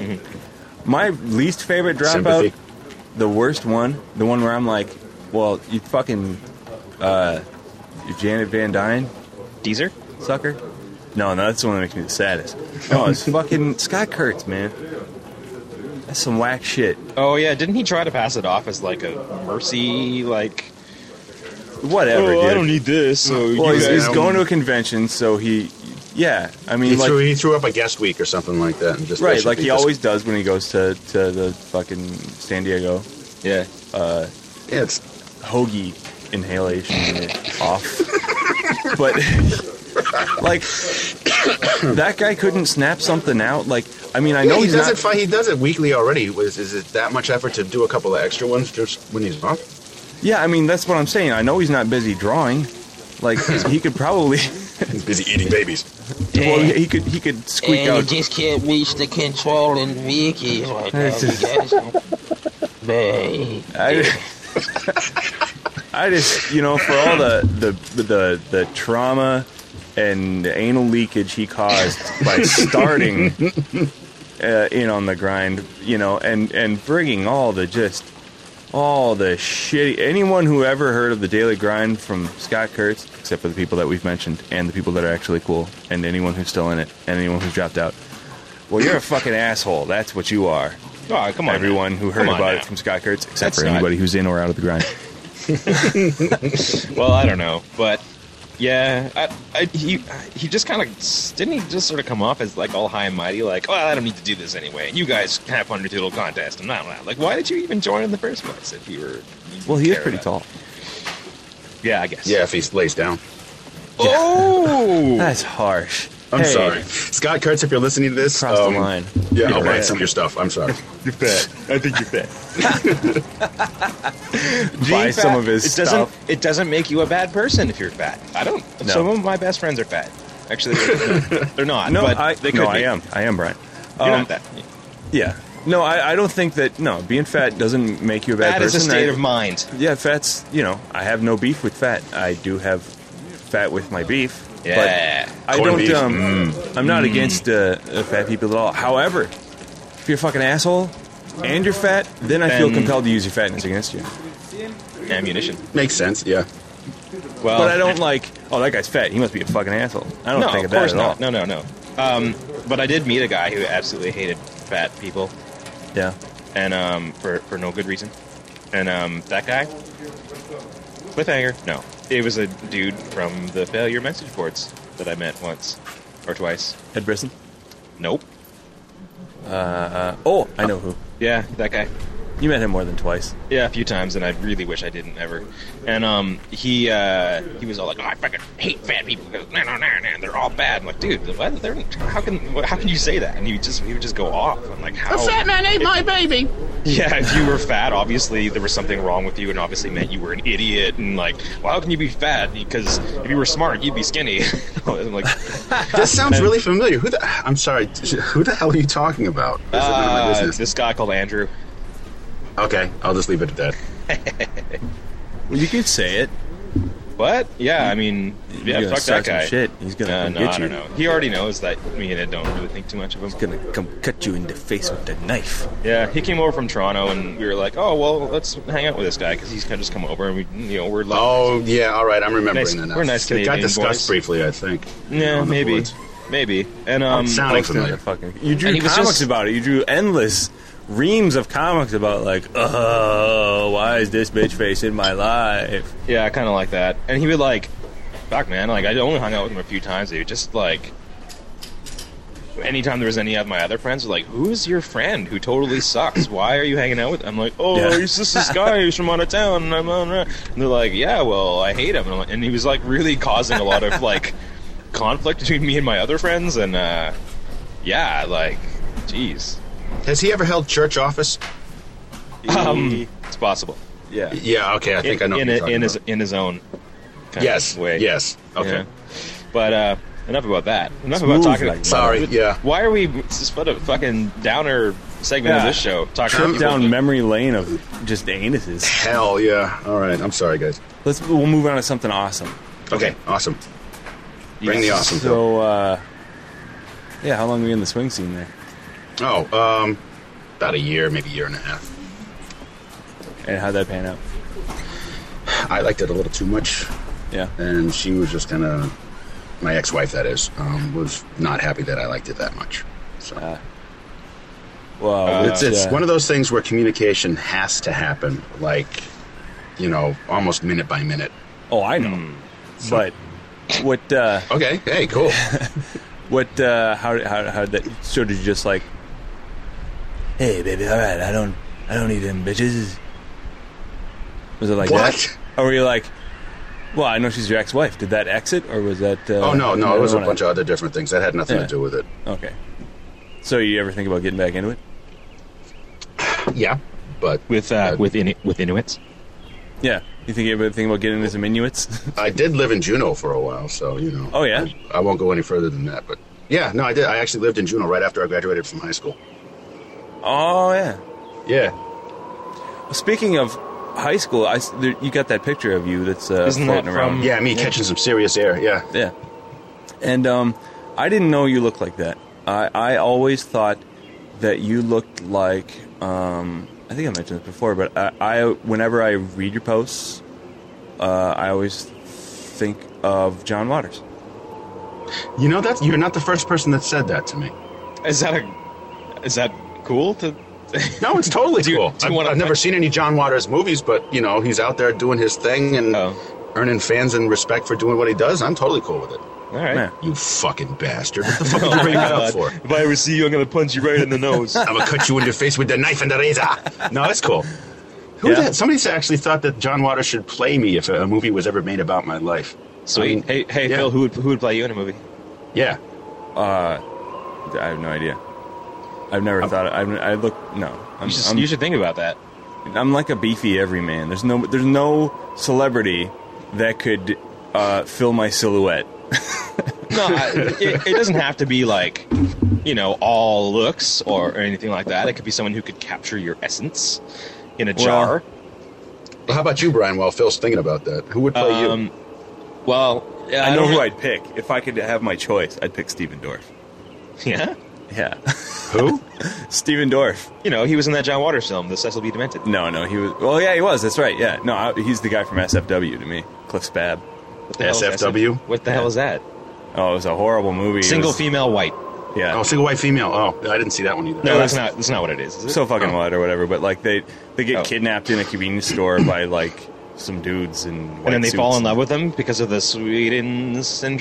my least favorite dropout, Sympathy. the worst one, the one where I'm like, well, you fucking uh, you Janet Van Dyne. Deezer? Sucker? No, no, that's the one that makes me the saddest. No, it's fucking Scott Kurtz, man. That's some whack shit. Oh yeah, didn't he try to pass it off as like a mercy? Like, Whatever, oh, dude. I don't need this. So well, you he's, guys- he's going to a convention, so he, yeah. I mean, He like, threw he threw up a guest week or something like that, and just that right, should like be he just- always does when he goes to to the fucking San Diego yeah. uh, Yeah, it's hoagie inhalation off. But like, that guy couldn't snap something out. Like, I mean, I know yeah, he he's does not. it. Fi- he does it weekly already. Was is it that much effort to do a couple of extra ones just when he's off? Yeah, I mean, that's what I'm saying. I know he's not busy drawing. Like, he could probably. He's busy eating babies. Well, he, he could he could squeak and out. you just can't reach the controlling Vicky right now. It's You just- gotta- Babe. I just, I just, you know, for all the the the, the trauma and anal leakage he caused by starting uh, in on the grind, you know, and and bringing all the just all the shitty. Anyone who ever heard of the Daily Grind from Scott Kurtz, except for the people that we've mentioned and the people that are actually cool, and anyone who's still in it, and anyone who's dropped out. Well, you're a fucking asshole. That's what you are. Oh, come on. Everyone now. who heard Come on about now. it from Scott Kurtz, except That's for not- anybody who's in or out of the grind. Well, I don't know, but yeah, I, I, he he just kind of didn't he just sort of come off as like all high and mighty, like, oh, I don't need to do this anyway. You guys have fun with your little contest, and blah, blah. Like, why did you even join in the first place if you were? you Well, he is care pretty about- tall. Yeah, I guess. Yeah, if he lays down. Oh, That's harsh. I'm Hey, sorry, Scott Kurtz. If you're listening to this, Cross um, the line. Yeah, I'll You're buy right. some of your stuff. I'm sorry. you're fat. I think you're fat. Buy Being some fat, of his it doesn't, stuff. It doesn't make you a bad person if you're fat. I don't. No. Some of my best friends are fat. Actually, they're, they're not. No, but I, they no, could I be. am. I am, Brian. You're Um, not that. Yeah. No, I, I don't think that. No, being fat doesn't make you a bad Fat is person. a state I- of mind. Yeah, fat's. You know, I have no beef with fat. I do have fat with my beef. Yeah. But I Corned don't. beef. Um, I'm not against uh, uh, fat people at all. However, if you're a fucking asshole and you're fat, then I feel Then- compelled to use your fatness against you. Ammunition. Makes sense. Yeah. Well, But I don't like. Oh, that guy's fat. He must be a fucking asshole. I don't no, think of of, course that at not. all. No, no, no. Um, but I did meet a guy who absolutely hated fat people, Yeah. and um, for for no good reason. And um, that guy, cliffhanger. No, it was a dude from the failure message boards that I met once or twice. Ed Brisson. Nope. Uh, oh, I know who. Yeah, that guy. You met him more than twice. Yeah, a few times, and I really wish I didn't ever. And um, he uh, he was all like, "Oh, I fucking hate fat people. No, no, no, no, they're all bad." I'm like, dude, what? They're, how can how can you say that? And he would just he would just go off. I'm like, how? A fat man ate my baby. Yeah, if you were fat, obviously there was something wrong with you, and obviously meant you were an idiot. And like, well, how can you be fat? Because if you were smart, you'd be skinny. I'm like, this sounds really familiar. Who the? I'm sorry. Who the hell are you talking about? Is it none of my uh, business? this guy called Andrew. Okay, I'll just leave it at that. Well, you could say it. What? Yeah, I mean, You're yeah, gonna fuck start that some guy. shit. He's gonna Uh, come no, get I you. don't know. He already knows that me and Ed don't really think too much of him. He's gonna come cut you in the face with the knife. Yeah, he came over from Toronto, and we were like, "Oh, well, let's hang out with this guy because he's kind of just come over, and we, you know, we're like, Oh yeah, all right. I'm remembering Nice- that now. we're nice It got Canadian discussed boys. briefly, I think. yeah, on the maybe, boards. maybe." And um, sounding Posted on familiar. the fucking- You drew And he was comics just- about it. You drew endless reams of comics about like, oh, why is this bitch face in my life? yeah, kind of like that. And he would like, "Fuck, man, like I only hung out with him a few times. Dude, just like." Anytime there was any of my other friends, were like, "Who's your friend who totally sucks? Why are you hanging out with?" I'm like, "Oh, Yeah. he's just this guy who's from out of town." And I'm on, and they're like, "Yeah, well, I hate him." And, I'm like, and he was like really causing a lot of like conflict between me and my other friends. And uh, yeah, like, jeez, Has he ever held church office? um, it's possible. Yeah. Yeah. Okay, I think in, I know. in, what a, you're talking in his about. in his own kind Yes. of way. Yes. Okay. Yeah. But uh, enough about that. Enough Smooth about talking. like Sorry. Yeah. Why are we just put a fucking downer segment of Yeah. this show? Talking Trip about down memory lane of just anuses. Hell yeah. All right. I'm sorry, guys. Let's we'll move on to something awesome. Okay. Awesome. Bring the awesome. So, uh, yeah, how long were you in the swing scene there? Oh, um, about a year, maybe a year and a half. And how'd that pan out? I liked it a little too much, Yeah. and she was just kind of, my ex-wife, that is, um, was not happy that I liked it that much. So Uh, well, Uh, it's it's uh, one of those things where communication has to happen, like, you know, almost minute by minute. Oh, I know. Hmm. But what? Uh, Okay. Hey, cool. what? Uh, how? How? How did that? So did you just like? Hey, baby. All right. I don't. I don't need them bitches. Was it like What? that? Or were you like? Well, I know she's your ex-wife. Did that exit, or was that? Uh, Oh no, no, it was a wanna- bunch of other different things that had nothing Yeah. to do with it. Okay. So you ever think about getting back into it? Yeah, but with uh, with in, with Inuits. Yeah. You think you ever think about getting into some Inuits? I did live in Juneau for a while, so you know. Oh, yeah? I, I won't go any further than that, but yeah, no, I did. I actually lived in Juneau right after I graduated from high school. Oh yeah. Yeah. Speaking of high school, I s there, you got that picture of you that's uh, Isn't that floating around. from- Yeah, me catching some serious air. Yeah. Yeah. And um, I didn't know you looked like that. I, I always thought that you looked like, um, I think I mentioned this before, but I, I whenever I read your posts, uh, I always think of John Waters. You know that you're not the first person that said that to me. Is that a? Is that cool to? No, it's totally Do you- cool. do you I've, wanna- I've never seen any John Waters movies, but you know he's out there doing his thing and Oh. earning fans and respect for doing what he does. I'm totally cool with it. All right. Yeah. You fucking bastard! What the fuck are you bringing that up for? If I ever see you, I'm gonna punch you right in the nose. I'm gonna cut you in the face with the knife and the razor. No, it's cool. Who Yeah. the, somebody actually thought that John Waters should play me if a, a movie was ever made about my life. Sweet. I mean, hey, hey, yeah. Phil, who would who would play you in a movie? Yeah. Uh, I have no idea. I've never thought. I've, I look no. I'm, You should, I'm, you should think about that. I'm like a beefy everyman. There's no. There's no celebrity that could uh, fill my silhouette. No, I, it, it doesn't have to be like, you know, all looks or, or anything like that. It could be someone who could capture your essence in a Well, jar. Well, how about you, Brian? While Phil's thinking about that, who would play Um, well, yeah, I know don't who know- I'd pick if I could have my choice. I'd pick Steven Dorff. Yeah, Yeah, you? Who? Steven Dorff. you know, he was in that John Waters film, The Cecil B. Demented. No, no, he was. Well, yeah, he was. That's right. Yeah, no, I, he's the guy from S F W to me, Cliff Spab. What the hell is S F W? that? What the hell is that? Oh, it was a horrible movie. It Single was- female white. Yeah. Oh, single white female. Oh, I didn't see that one either. No, No, that's it's- not. That's not what it is. Is it? so fucking Oh. what or whatever. But like they they get Oh. kidnapped in a convenience store by like some dudes in white and then they suits. fall in love with him because of the Sweden syndrome.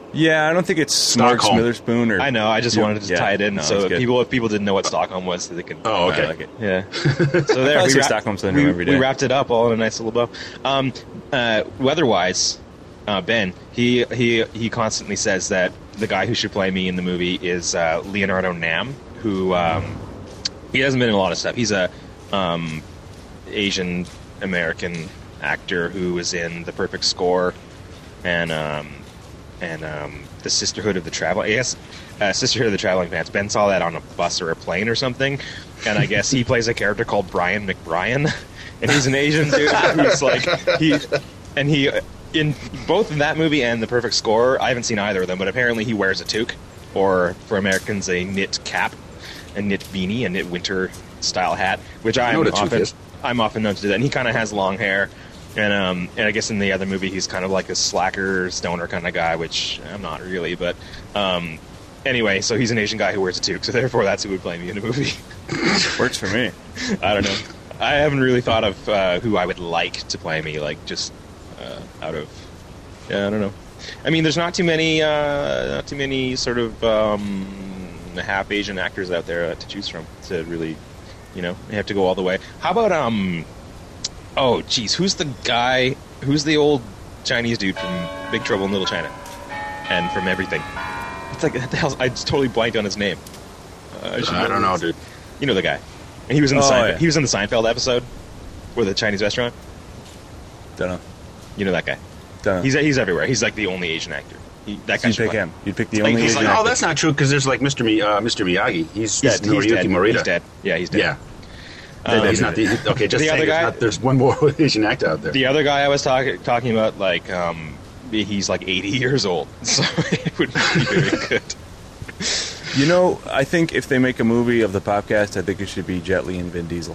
Yeah, I don't think it's Smart Stockholm. Smitherspoon or. I know. I just Yeah, wanted to yeah. tie it in, No, so that's if good. people if people didn't know what Stockholm was, they could. Oh, okay. I like it. Yeah. So there I'll we, say wrap- Stockholm Syndrome we, every we day. wrapped it up all in a nice little bow. Um, uh, weather-wise, uh, Ben he he he constantly says that the guy who should play me in the movie is uh, Leonardo Nam, who um, he hasn't been in a lot of stuff. He's a um, Asian American actor who was in The Perfect Score and um, and um, The Sisterhood of the Traveling. I guess uh, Sisterhood of the Traveling Pants. Ben saw that on a bus or a plane or something, and I guess he plays a character called Brian McBrien, and he's an Asian dude who's like he and he in both in that movie and The Perfect Score. I haven't seen either of them, but apparently he wears a toque, or for Americans, a knit cap, a knit beanie, a knit winter style hat, which I'm know what a toque often is. I'm often known to do that. And he kind of has long hair. And um, and I guess in the other movie he's kind of like a slacker stoner kind of guy, which I'm not really. But um, anyway, so he's an Asian guy who wears a toque, so therefore that's who would play me in a movie. Works for me. I don't know. I haven't really thought of uh, who I would like to play me, like just uh, out of. Yeah, I don't know. I mean, there's not too many, uh, not too many sort of um, half Asian actors out there uh, to choose from to really, you know, you have to go all the way. How about um. Oh, geez, who's the guy? Who's the old Chinese dude from Big Trouble in Little China, and from everything? It's like what the hell? I just totally blanked on his name. Uh, should I don't know, this. dude. You know the guy, and he was in the Oh, Seinfeld, yeah. he was in the Seinfeld episode, where the Chinese restaurant. Don't know. You know that guy. Don't know. He's he's everywhere. He's like the only Asian actor. He, that So guy you'd should pick play. him. You'd pick the Like, only he's Asian like, Oh, actor. that's not true because there's like Mister Mi- uh, Mister Miyagi. He's, Yeah, he's he's Noriyuki dead. Morita. He's dead. Yeah, he's dead. Yeah. Um, he's not the okay. Just the saying, other there's, guy- not, there's one more Asian actor out there. The other guy I was talking talking about, like, um, he's like eighty years old, so it would be very good. You know, I think if they make a movie of the podcast, I think it should be Jet Li and Vin Diesel.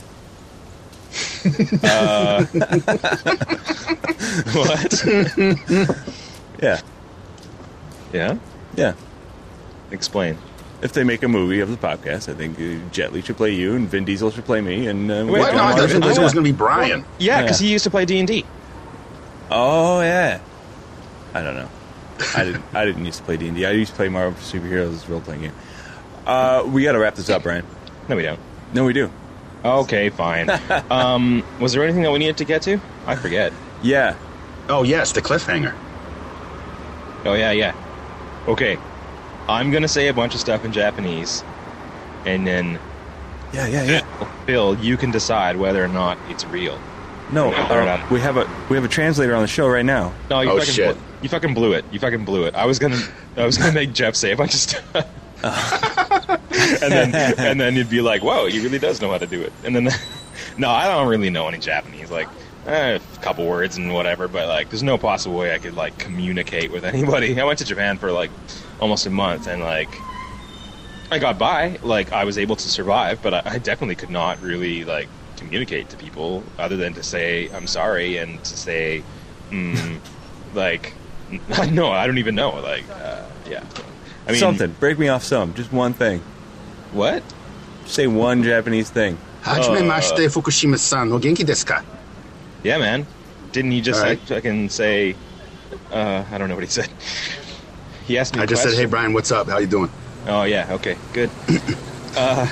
What? Yeah, Yeah. yeah. Explain. If they make a movie of the podcast, I think uh, Jet Li should play you and Vin Diesel should play me. And uh, Wait, What? no, No, I I thought Vin thought- Diesel was going to be Brian. Yeah, because Yeah. he used to play D and D. Oh yeah. I don't know. I didn't. I didn't used to play D and D. I used to play Marvel Superheroes role playing game. Uh, we got to wrap this up, Brian. No, we don't. No, we do. Okay, fine. um, was there anything that we needed to get to? I forget. Yeah. Oh yes, the cliffhanger. Oh yeah, yeah. Okay, I'm gonna say a bunch of stuff in Japanese, and then Yeah, yeah, yeah. Phil, you can decide whether or not it's real. No, Yeah, fair uh, enough. we have a we have a translator on the show right now. No, you Oh, fucking shit. Blew, you fucking blew it. You fucking blew it. I was gonna I was gonna make Jeff say a bunch of stuff. and then and then you'd be like, "Whoa, he really does know how to do it." And then no, I don't really know any Japanese. Like eh, a couple words and whatever, but like there's no possible way I could like communicate with anybody. I went to Japan for like almost a month and like I got by. Like I was able to survive, but I, I definitely could not really like communicate to people other than to say I'm sorry and to say mm, like no, I don't even know. Like uh, yeah. I mean, Something. Break me off some. Just one thing. What? Say one Japanese thing. Hajimemashite, Fukushima-san. O genki desu ka? Yeah, man. Didn't he just All like right. fucking say? Uh, I don't know what he said. He asked me. I a just said, question. "Hey Brian, what's up? How you doing?" Oh yeah. Okay. Good. uh,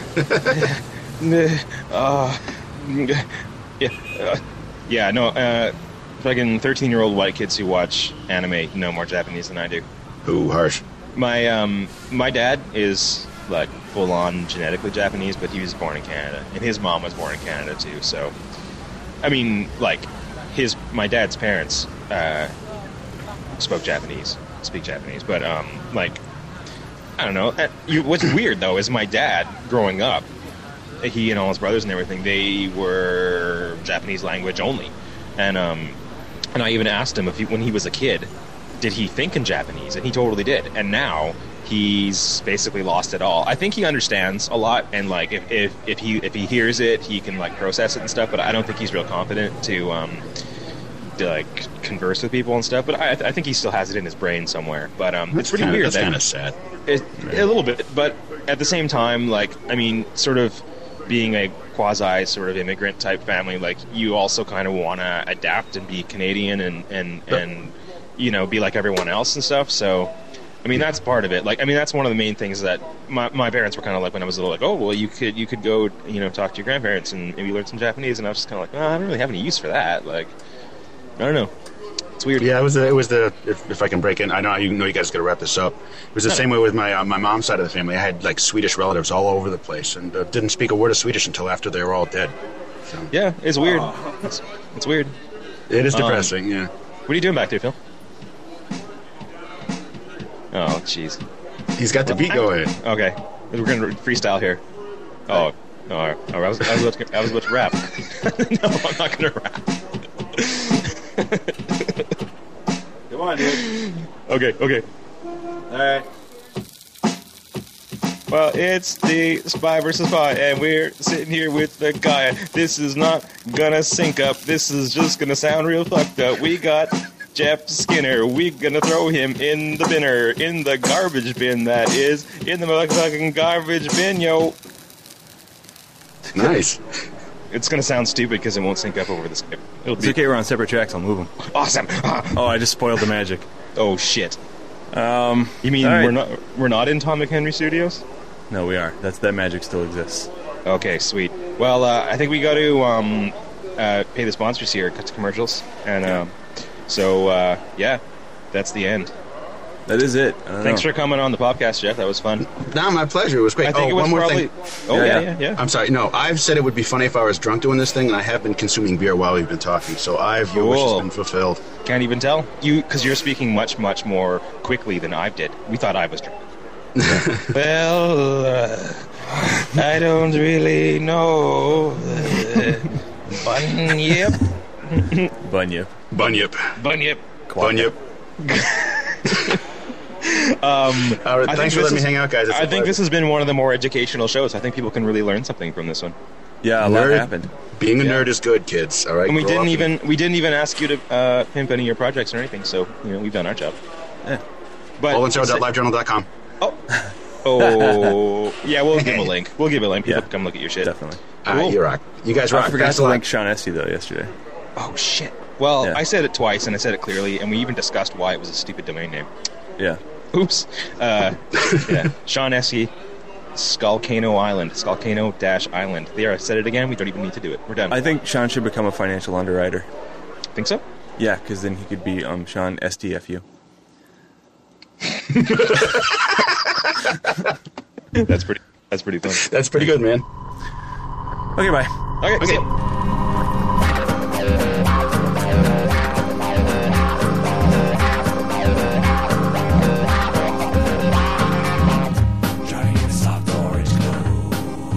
uh, yeah. Uh, yeah. No. Uh, fucking thirteen-year-old white kids who watch anime know more Japanese than I do. Ooh, harsh. My um, my dad is like full-on genetically Japanese, but he was born in Canada, and his mom was born in Canada too. So, I mean, like his my dad's parents uh, spoke Japanese, speak Japanese, but um, like I don't know. Uh, You, what's weird though is my dad growing up, he and all his brothers and everything, they were Japanese language only, and um, and I even asked him if he, when he was a kid, did he think in Japanese, and he totally did, and now he's basically lost it all. I think he understands a lot, and like if, if, if he if he hears it, he can like process it and stuff. But I don't think he's real confident to um to like converse with people and stuff. But I, I think he still has it in his brain somewhere. But um, it's pretty kinda, weird. That's that- kind of sad. it, a little bit, but at the same time, like I mean, sort of being a quasi sort of immigrant type family, like you also kind of want to adapt and be Canadian and and and you know, be like everyone else and stuff. So, I mean, that's part of it. Like, I mean, that's one of the main things that my, my parents were kind of like when I was little, like, oh, well, you could you could go, you know, talk to your grandparents and maybe learn some Japanese. And I was just kind of like, oh, I don't really have any use for that. Like, I don't know. It's weird. Yeah, it was the, it was the if, if I can break in, I know you know you guys got to wrap this up. It was the same way with my uh, my mom's side of the family. I had like Swedish relatives all over the place, and uh, didn't speak a word of Swedish until after they were all dead. So. Yeah, it's weird. It's, it's weird. It is depressing. Um, yeah. What are you doing back there, Phil? Oh, jeez. He's got the beat going. Okay, we're gonna freestyle here. Oh, oh, all right. oh I was I was about to, I was about to rap. No, I'm not gonna rap. Come on, dude. Okay, okay. All right. Well, it's the Spy versus Spy, and we're sitting here with the guy. This is not gonna sync up. This is just gonna sound real fucked up. We got Jeff Skinner. We gonna throw him in the binner, in the garbage bin. That is in the motherfucking garbage bin, yo. Nice. It's gonna sound stupid because it won't sync up over the Skype. It'll It's be okay, we're on separate tracks. I'll move them. awesome. Ah. Oh, I just spoiled the magic. Oh shit. Um, You mean all right. we're not we're not in Tom McHenry Studios? No, we are. That's that magic still exists. Okay, sweet. Well, uh, I think we got to um, uh, pay the sponsors here, cut to commercials, and um, so uh, yeah, that's the end. That is it. I don't Thanks know. for coming on the podcast, Jeff. That was fun. No, my pleasure. It was great. I think oh, it was one more probably. thing. Oh Yeah, yeah, yeah. yeah, yeah. I'm sorry. No, I've said it would be funny if I was drunk doing this thing, and I have been consuming beer while we've been talking. So I've your wish has Cool. been fulfilled. Can't even tell you because you're speaking much, much more quickly than I did. We thought I was drunk. Well, uh, I don't really know. Uh, Bunyip, Bunyip. Bunyip. Bunyip. Bunyip. Um, All right, I think thanks for this letting me is- hang out, guys. It's a I think pleasure. this has been one of the more educational shows. I think people can really learn something from this one. Yeah, a lot Nerd. happened. Being a Yeah. nerd is good, kids. All right. And we Grow didn't up even we didn't even ask you to uh, pimp any of your projects or anything. So you know we've done our job. Yeah. But all in show dot live journal dot com. oh, oh, yeah, we'll give a link. We'll give a link. People Yeah. can come look at your shit. Definitely. All right, Cool. you rock. You guys rock. I forgot Thanks a to lot. link Sean Esty though yesterday. Oh shit. Well, Yeah. I said it twice and I said it clearly, and we even discussed why it was a stupid domain name. Yeah. Oops. Uh, yeah. Sean Esky, Skullcano Island, Skullcano dash Island. There, I said it again. We don't even need to do it. We're done. I think Sean should become a financial underwriter. think so. Yeah, because then he could be um Sean S T F U. That's pretty. That's pretty fun. That's pretty good, man. Okay, bye. Okay. Okay. See ya. Driving in a soft orange glow.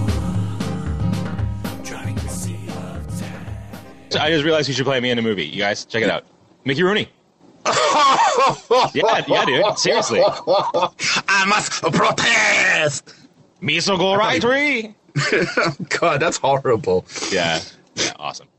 Driving the sea of time. I just realized you should play me in a movie. You guys, check it out. Mickey Rooney. yeah, yeah, dude. Seriously. I must protest. Miso go right tree. God, that's horrible. Yeah. Yeah, awesome.